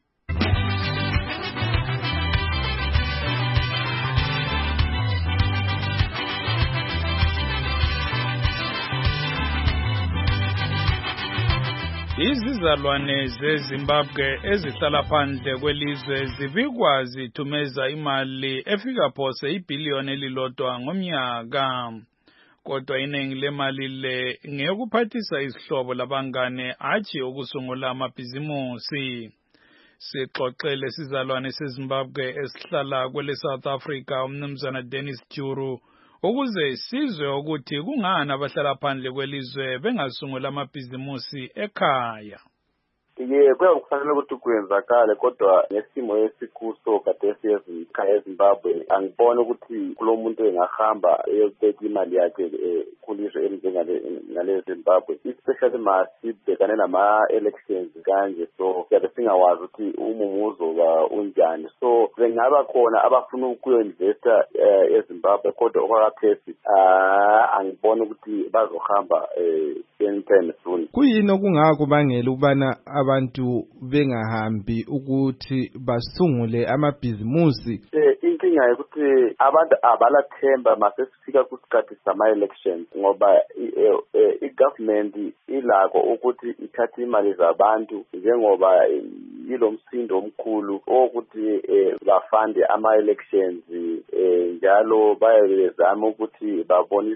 Izizalwane zeZimbabwe ezihlala phandle kwelizwe zibikwa zithumeza imali efika phose ibhiliyoni elilodwa ngomnyaka. Kodwa iningi lemali le ngeyokuphathisa izihlobo labangane hatshi ukusungula amabhizimusi. Sixoxele sizalwane seZimbabwe esihlala kwele South Africa umnumzana Dennis Juru ukuze sizwe ukuthi kungani abahlala phandle kwelizwe bengasungula amabhizimusi ekhaya. Kuyakufanele ukuthi kwenzakale kodwa ngesimo esikuso kade siyezikhaya eZimbabwe angibona ukuthi kulo muntu engahamba eyobeka imali yakhe kulizwe elinjengale Zimbabwe, especially masibhekane nama-elections kanje, so siyabe singawazi ukuthi umumuzo unjani. So bengaba khona abafuna ukuyo-investa eZimbabwe kodwa okwakaphesi angibona ukuthi bazohamba anytime soon. Kuyini okungakubangela ukubana abantu bengahambi ukuthi basungule amabhizimusi? Inkinga ukuthi abantu abalathemba masesifika kusikhathi sama-elections ngoba i-government ilakho ukuthi ithathe imali zabantu njengoba yilo msindo omkhulu ukuthi bafande ama-elections njalo bayezama ukuthi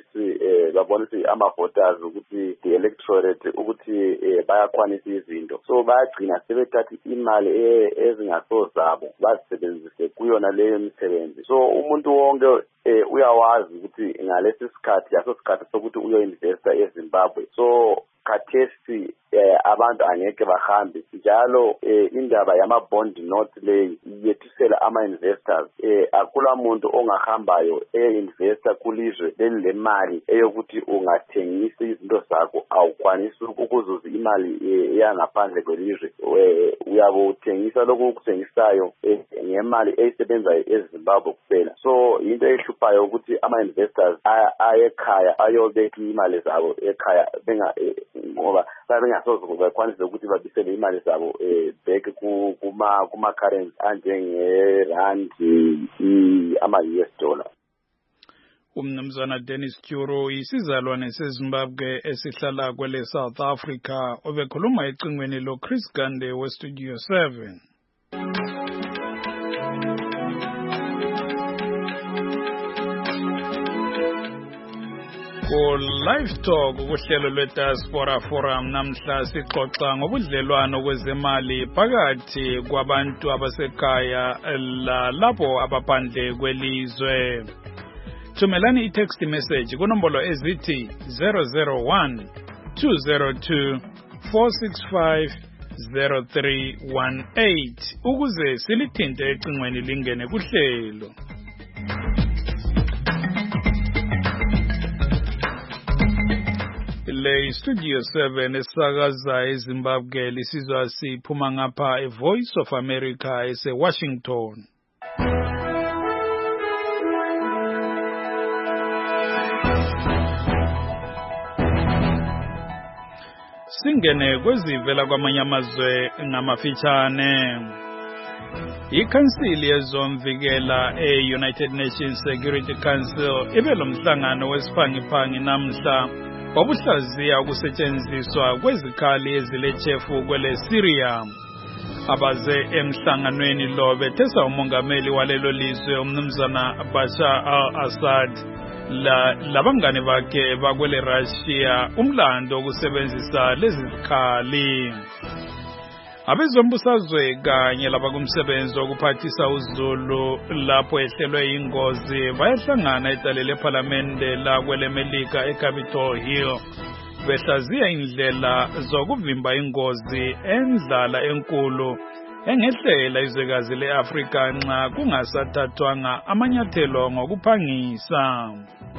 babonise ama-voters ukuthi the electorate ukuthi bayakwanisa izinto. So bayagcina sebethatha imali ezingasozabo bazisebenzise kuyona leyo misebenzi. So umuntu wonke uyawazi ukuthi ngalesi sikhathi yaso sikhathi sokuthi uyo-investa eZimbabwe. So khathesi abantu angeke bahambe njalo indaba yama-bond note leyi yethisela ama-investors. Akula muntu ongahambayo e-investa kulizwe leli lemali eyokuthi ungathengisa izinto zakho awukwanisi ukuzuza imali yangaphandle kwelizwe. Uyabe uthengisa lokhu ukuthengisayo ngemali eyisebenzayo eZimbabwe kuphela. So into ehluphayo ukuthi ama-investors ayekhaya ayobeka imali zabo ekhaya ngoba bengasoze bakwanise ukuthi babisele imali zabo back kuma-currency anjenge-rand ama-US dollar. Umnumzana Dennis Juru isizalwane seZimbabwe esihlala kwele South Africa obekhuluma ecingweni lo Chris Gande weStudio 7. Live Talk kuhlelo lwe-Diaspora Forum namhla sixoxa ngobudlelwano kwezemali phakathi kwabantu abasekhaya lapho abaphandle kwelizwe. Thumelani i-text message kunombolo ezithi 001 202 465 0318 ukuze silithinte ecingweni lingene kuhlelo. Le Studio 7 esakaza eZimbabwe lisizwa siphuma ngapha eVoice of America eseWashington. Singene kwezivela kwamanye amazwe ngamafitshane. Ikhansili yezomvikela e-United Nations Security Council ibe lomhlangano wesiphangi-phangi namhla wabuhlaziya ukusetshenziswa kwezikhali ezilechefu kwele Syria. Abaze emhlanganweni lo bethesa umongameli walelo lizwe umnumzana Bashar al-Assad labangane bakhe bakwele Russia umlando wokusebenzisa lezi zikhali. Abezombusazwe kanye labakumsebenzi wokuphathisa uzulu lapho ehlelwe ingozi bayahlangana ecaleni lePhalamende lakwele Melika eCapitol Hill behlaziya indlela zokuvimba ingozi endlala enkulu engehlela izwekazi leAfrika nxa kungasathathwanga amanyathelo ngokuphangisa.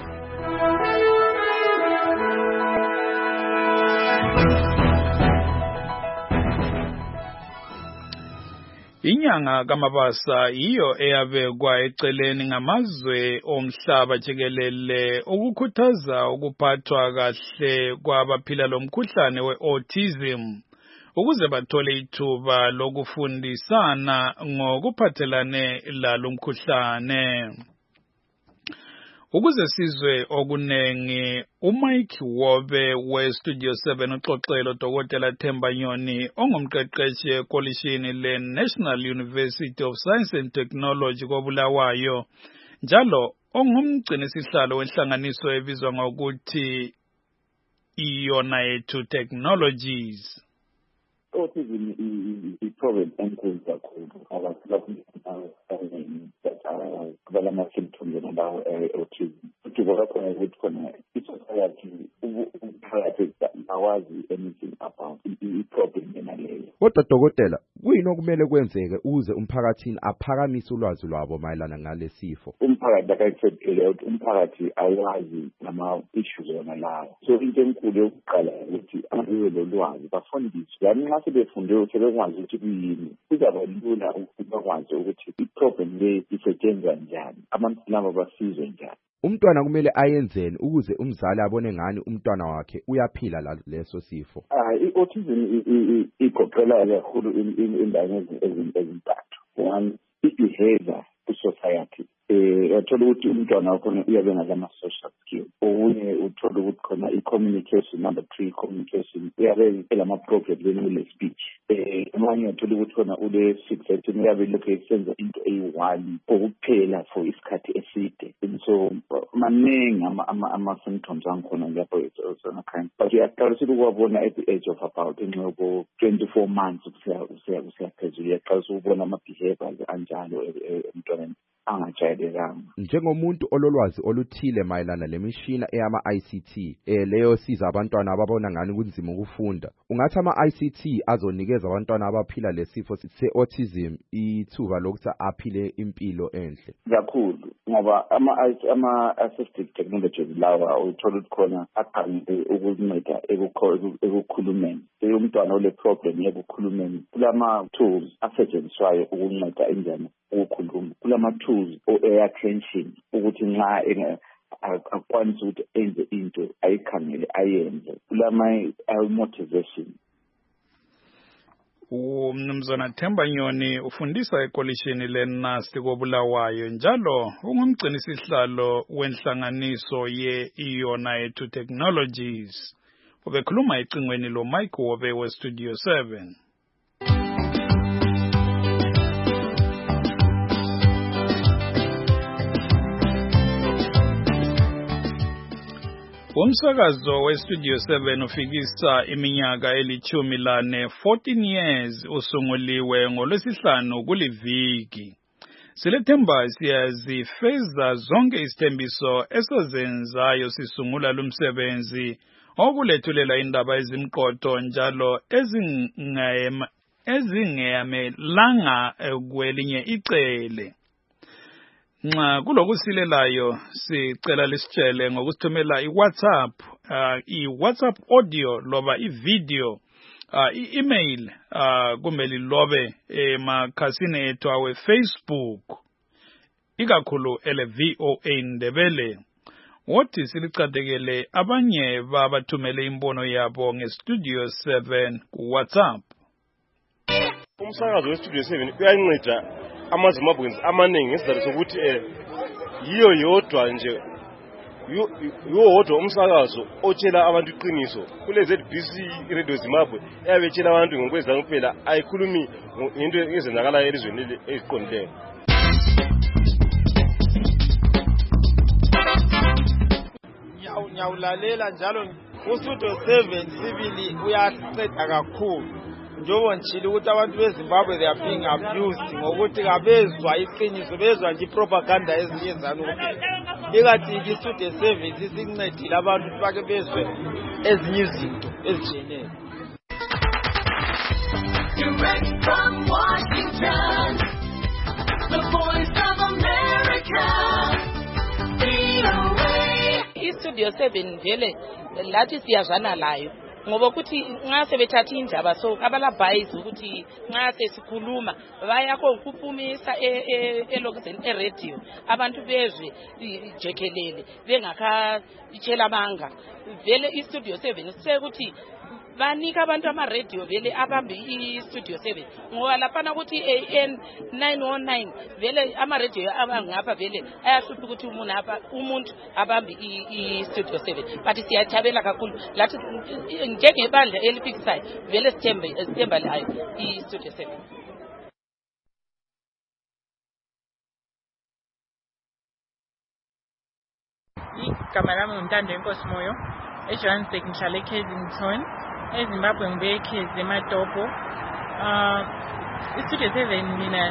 Inyanga kaMabasa iyo eyabekwa eceleni ngamazwe omhlaba jikelele ukukhuthaza ukuphathwa kahle kwabaphila lomkhuhlane weautism ukuze bathole ithuba lokufundisana ngokuphathelane lalomkhuhlane. Ukuze sizwe okunengi uMike Wobe weStudio 7 uxoxelo Dr. Themba Nyoni ongumqeqeshi ekolishini leNational University of Science and Technology koBulawayo njalo ongumgcinisihlalo wenhlanganiso ebizwa ngokuthi Iyona Yethu Technologies. Autism is a problem enkulu kakhulu kubalama symptoms about autism. Futhi kwakhona ukuthi khona isociety umphakathi awazi anything about i-problem enaleyo. Kodwa dokotela, kuyini okumele kwenzeke ukuze umphakathini aphakamise ulwazi lwabo mayelana ngale sifo? Umphakathi like I said earlier, umphakathi awazi ngama-issues wona lawo. So into enkulu yokuqala ukuthi abiwe lo lwazi bafundiswe. Yani nxa sebefunde sebekwazi ukuthi kuyini, kuzaba lula ukuthi bakwazi ukuthi i-problem le isetshenzwa njani, abantu labo basizwe njani. Umntwana kumele ayenzeni ukuze umzali abone ngani umntwana wakhe uyaphila leso sifo? I-autism igoqela kakhulu indawo ezintathu. One, i-behavior ku-society. Uthola ukuthi umntwana wakhona uyabe ngama-social skills. Okunye uthola ukuthi khona i-communication, number 3, communication. Uyabe elama-problem le-speech. Amanye uthola ukuthi khona ule-6 uyabe lokhu esenza into eyi-1 okuphela for isikhathi eside. So maningi ama-symptoms angikhona lapho kind. But uyaqala ukuwabona at the age of about 24 months kusiya phezulu. Uyaqala ukubona ama-behaviors anjalo emntwaneni angajayelekanga. Njengomuntu ololwazi oluthile mayelana lemishina eyama-ICT leyo siza abantwana ababona ngani kunzima ukufunda, ungathi ama-ICT azonikeza abantwana abaphila lesifo se-autism ithuba lokuthi aphile impilo enhle kakhulu ngoba ama-assistive technologies lawa uthola ukuthi khona aqhamile ukunceda ekukhulumeni. Umntwana ole problem yekukhulumeni kulama-tools asetshenziswayo ukunceda enjani ukukhuluma. Kulama-tools o-air training ukuthi nxa akwanisa ukuthi enze into ayikhangele ayenze. Kulama-motivation. Umnumzana Themba Nyoni ufundisa ekolishini leNasti koBulawayo njalo ungumgcinisihlalo wenhlanganiso ye-Iyona Yethu Technologies. Ubekhuluma ecingweni lo Mike Wobe weStudio 7. Umsakazo weStudio 7 ufikisa iminyaka eli-14 years usunguliwe ngolwesihlanu kuliviki. Silethemba siyazifeza zonke isithembiso esozenzayo sisungula lumsebenzi okulethulela indaba ezimqotho njalo ezingeyamelanga kwelinye icele. Nxa kulokusilelayo sicela lisitshele ngokusithumela iWhatsApp, iWhatsApp audio loba ivideo, i-email kumbe lilobe emakhasini ethu awe Facebook ikakhulu ele VOA Ndebele. Wothi silicadekele abanye babathumele imbono yabo ngeStudio 7 kuWhatsApp. Umsakazo weStudio 7 uyanceda amaZimbabweans amaningi ngesizathu sokuthi yiyo yodwa nje yodwa umsakazo otshela abantu iqiniso kule ZBC Radio Zimbabwe eyabetshela abantu ngokwezanga kuphela ayikhulumi into ezenzakala elizweni eziqondileyo. Nyawulalela njalo uStudio 7 sibili uyasinceda kakhulu. Njengoba ngitshilo ukuthi abantu beZimbabwe they are being abused ngokuthi kabezwa iqiniso bezwa nje propaganda eziyenzana ukuthi ikathi iStudio 7 isincedile abantu ukuthi bake bezwe ezinye izinto ezijiyeneyo. Direct from Washington, the voice of America, VOA. iStudio 7 vele lathi siyazana layo ngoba ukuthi nxa sebethatha indaba so abalabhayizi ukuthi nxa sesikhuluma bayakho ukuphumisa elokuzeni eradio abantu bezwe jekelele bengakatshela amanga vele istudio 7 sekuthi banika abantu ama-radio vele abambe i-studio 7 ngoba laphana ukuthi AN 919 vele ama-radio abangapha vele ayahlupha ukuthi umuntu abambe i-studio 7 but siyathabela kakhulu lathi njengebandla elifikisayo vele sithemba layo i-studio 7. Igama lami ngumntando Enkosi Moyo, eJohannesburg ngihlala eKensington, eZimbabwe ngibe eKhezi eMatopo. Istudio 7 mina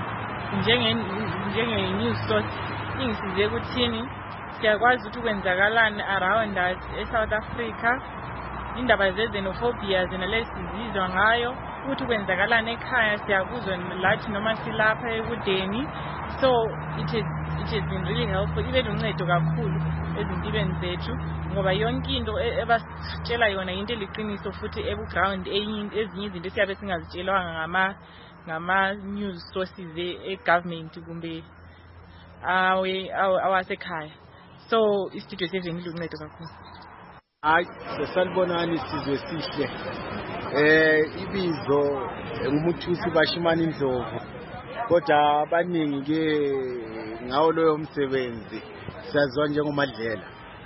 njenge news source ingisize ukuthini siyakwazi ukuthi kwenzakalani around us eSouth Africa, indaba zezenophobia zinalezi sizizwa ngayo, ukuthi kwenzakalani ekhaya siyakuzwa lathi noma silapha ekudeni. So it has been really helpful, ibe luncedo kakhulu ezimpilweni zethu ngoba yonke into ebasitshela yona into eliqiniso futhi ebuground ezinye izinto siyabe singazitshelwanga ngama news sources e-government kumbe awasekhaya. So istudio 7 iluncedo kakhulu. Hayi sesalibonani isizwe esihle. Ibizo ngumuthusi Bashimani Ndlovu. Kodwa abaningi ke ngawo loyo msebenzi siyazwa njengomadlela.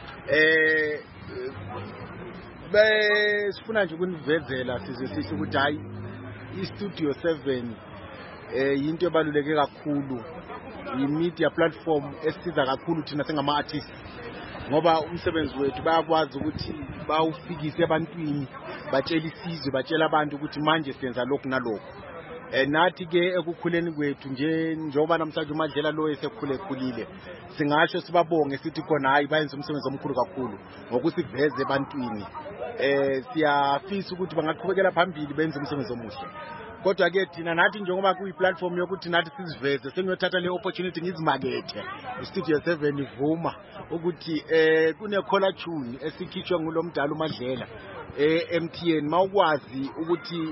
Sifuna nje ukunivezela sizwe sihle ukuthi hayi istudio 7 into ebaluleke kakhulu, i-media platform esiza kakhulu thina singama artists ngoba umsebenzi wethu bayakwazi ukuthi bawufikise ebantwini, batshela isizwe, batshela abantu ukuthi manje siyenza lokhu nalokho. Nathi ke ekukhuleni kwethu njengoba namhlanje umadlela lo esekhulile singasho sibabonge sithi khona hayi bayenza umsebenzi omkhulu kakhulu ngokusiveze ebantwini. Siyafisa ukuthi bangaqhubekela phambili benze umsebenzi omuhle. Kodwa ke thina nathi njengoba kuyiplatform yokuthi nathi siziveze sengiyothatha le opportunity ngizimakethe. Istudio 7 ivuma ukuthi kune caller tune esikhitshwe ngulomdala umadlela MTN mawukwazi ukuthi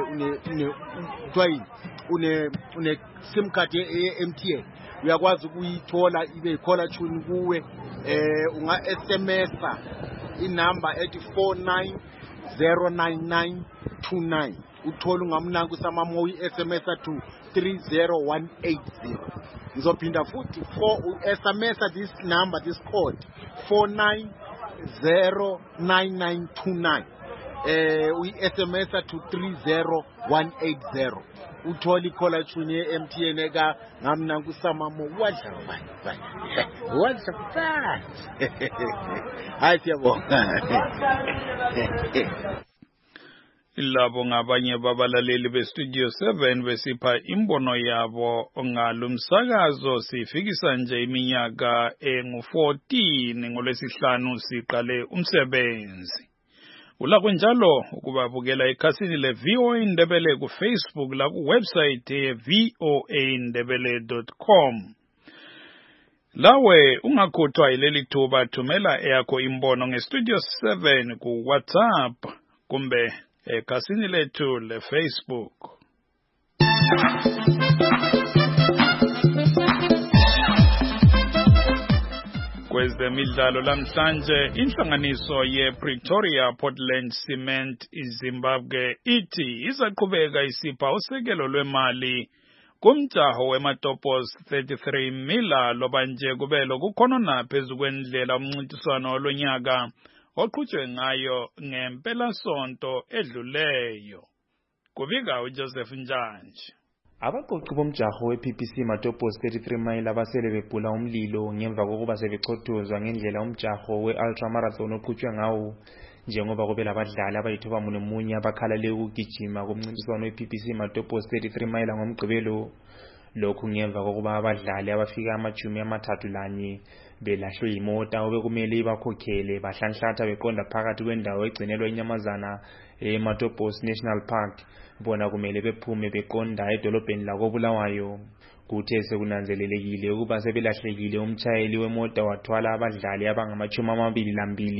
une sim card MTN uyakwazi ukuyithola ibe caller tune kuwe. Unga SMSa inamba ethi 4909929 uthola ungamnanku usamamo uyi-SMS to 30180. Ngizophinda futhi SMS this number, this code 4909929 uyi-SMS to 30180 uthola i-caller tune ye-MTN eka ngamnanku usamamo wadla hayi siyabonga. Labo ngabanye babalaleli bestudio 7 besipha imbono yabo ngalomsakazo. Sifikisa nje iminyaka engu-14 ngolwesihlanu siqale umsebenzi. Ulakho njalo ukubabukela ekhasini le VOA Ndebele ku Facebook la ku website ye voandebele.com. Lawe ungakhohlwa ileli thuba thumela eyakho imbono ngestudio 7 ku WhatsApp kumbe ekhasini lethu le Facebook. Kwezemidlalo lamhlanje inhlanganiso ye-Pretoria Portland Cement iZimbabwe ithi izaqhubeka isipha usekelo lwemali kumjaho wematopos 33 mila loba nje kube lokukhonona phezu kwendlela umncintiswano olonyaka oqhutshwe ngayo ngempelasonto edluleyo. Kubika uJoseph Njanje. Abaqoqi bomjaho we-PPC Matopos 33 mile abasele bebhula umlilo ngemva kokuba sebechothozwa ngendlela umjaho we-ultramarathon oqhutshwe ngawo njengoba kube labadlali abayithoba munye abakhalale ukugijima kumncintiswano we-PPC Matopos 33 mile ngomgqibelo. Lokhu ngemva kokuba abadlali abafika 31 belahlwe imota obekumele ibakhokhele bahlanhlatha beqonda phakathi kwendawo egcinelwa inyamazana eMatopos National Park. Bona kumele bephume beqonda edolobheni lakoBulawayo. Kuthe sekunanzelelekile ukuba sebelahlekile umtshayeli wemoto wathwala abadlali abangama-22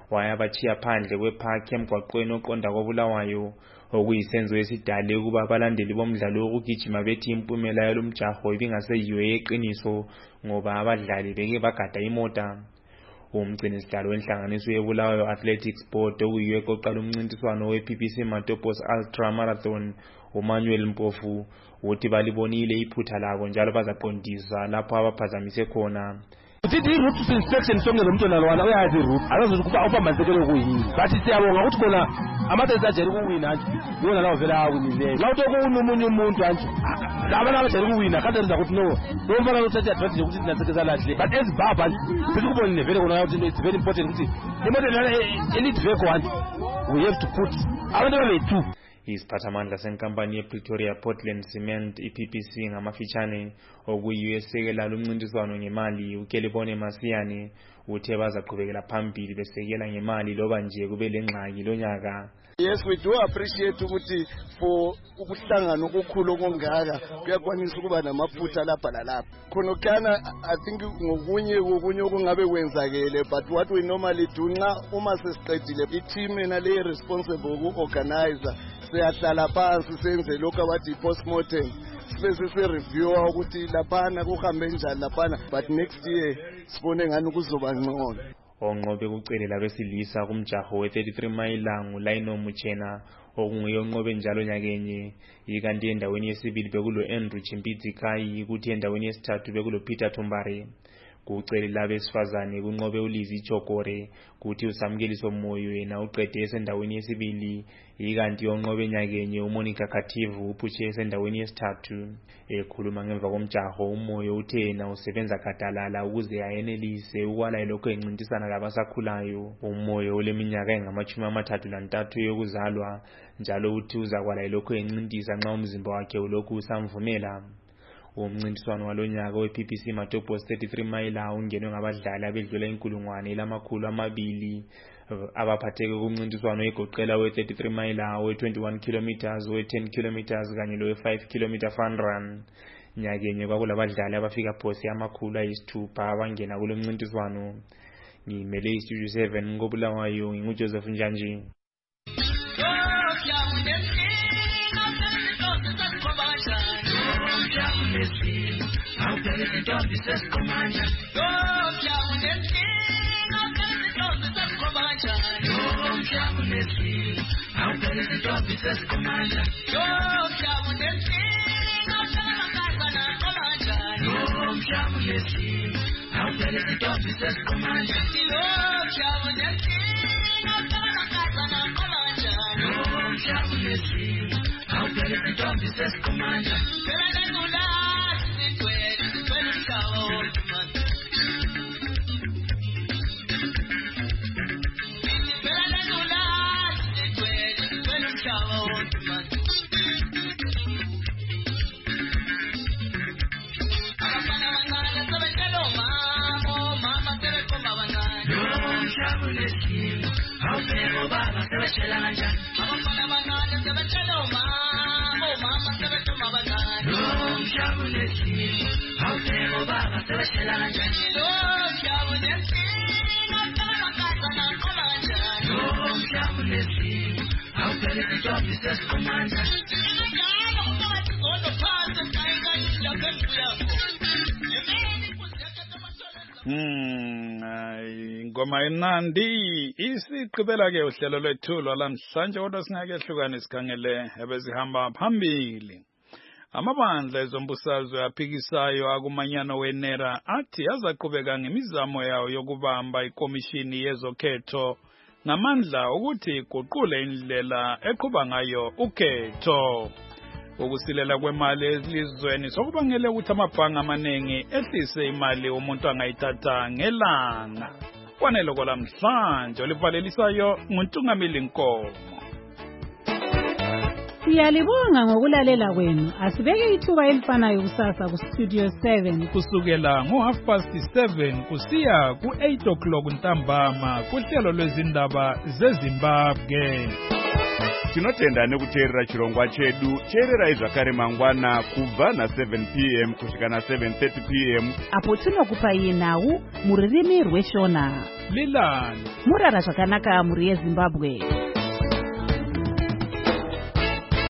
wayabachiya phandle kwepark emgwaqweni oqonda koBulawayo, okuyisenzo esidale ukuba abalandeli bomdlalo wokugijima bethi impumela yalomjaho ibingaseyiyo yeqiniso ngoba abadlali beke bagada imota. Umgcinisidalo wenhlanganiso yeBulawayo Athletics Board okuyiyo eqoqala umncintiswano wePPC Matopos Ultra Marathon, uManuel Mpofu, uthi balibonile iphutha labo njalo bazaqondisa lapho abaphazamise khona. Uthi i-route inspection sonke lomntwana lwana uyazi i-route akazi ukuthi awuphambansekele kuyini, but siyabonga ukuthi khona amathesi ajayele ukuwina nje yona lawo vele awinileyo. La uthi omunye umuntu nje abantu abajayele ukuwina kanti enza ukuthi no mfana uthatha advantage ukuthi sinasekeza lahle, but ezibaba bese kubonile vele kona ukuthi it's very important ukuthi imoto lana elite vehicle one we have to put abantu abe-2. Isiphathamandla senkampani yePretoria Portland Cement iPPC ngamafitshane okuyiyo esekela umncintiswano ngemali uKelebone Masiyane uthe bazaqhubekela phambili besekela ngemali loba nje kube lengxaki lonyaka. Yes, we do appreciate ukuthi for ukuhlangana okukhulu okungaka kuyakwanisa ukuba namaphutha lapha lalapha. Khonokana I think ngokunye okungabe kwenzakele, but what we normally do nxa uma sesiqedile i-team enale responsible uku-organizer siyahlala phansi senze lokho abathi postmortem sibese se-reviewa ukuthi laphana kuhambe njani laphana, but next year sibone ngani kuzoba ngcono. Onqobe kucele labesilisa kumjaho we-33 mayila nguLaino Muchena okunguye onqobe njalo nyakenye, ikanti endaweni yesibili bekulo Andrew Chimpidzi Kai, kuthi endaweni yesithathu bekulo Peter Thumbare. Kucele labesifazane kunqobe uLizzy Chokore, kuthi uSamkeliso Moyo yena uqede esendaweni yesibili, ikanti onqobe nyakenye uMonica Khathivu uphutshe esendaweni yesithathu. Ekhuluma ngemva komjaho uMoyo uthe yena usebenza gadalala ukuze ayenelise ukwala lokho encintisana labasakhulayo. uMoyo oleminyaka engama-33 yokuzalwa njalo uthi uzakwala lokho encintisa nxa umzimba wakhe ulokhu usamvumela. Umncintiswano walonyaka wePPC Matopos 33 mayila ungenwe ngabadlali abedlula 1,200 abaphatheke kumncintiswano egoqela we-33 mayila, we-21 kilometers, we-10 kilometers kanye lowe-5 kilometer fun run. Nyakenye kwakulabadlali abafika phosi 600 abangena kulo mncintiswano. Ngimele iStudio 7 koBulawayo nginguJoseph Njanji. Ngoma inandi isiqhubela ke uhlelo lwethu lwalamhlanje kodwa singake hlukane sikhangele ebezihamba phambili. Amabandla ezombusazwe aphikisayo akumanyano weNERA athi azaqhubeka ngemizamo yawo yokubamba ikomishini yezokhetho namandla ukuthi iguqule indlela eqhuba ngayo ukhetho. Ukusilela kwemali elizweni sokubangele ukuthi amabhangi amaningi ehlise imali umuntu angayithatha ngelanga. Kwanele kolamhlanje olivalelisayo nguNtungamili Nkomo. Siyalibonga ngokulalela kwenu. Asibeke ithuba elifanayo kusasa ku Studio 7 kusukela ngo7:30 kusiya ku8 o'clock ntambama kuhlelo lwezindaba zeZimbabwe. tinotenda nekuteerera chirongwa chedu. Teererai zvakare mangwana kubva na7 p.m. kusvika na7:30 p.m. apo tinokupai nhau mururimi rweshona. Lilani murara zvakanaka muri yeZimbabwe.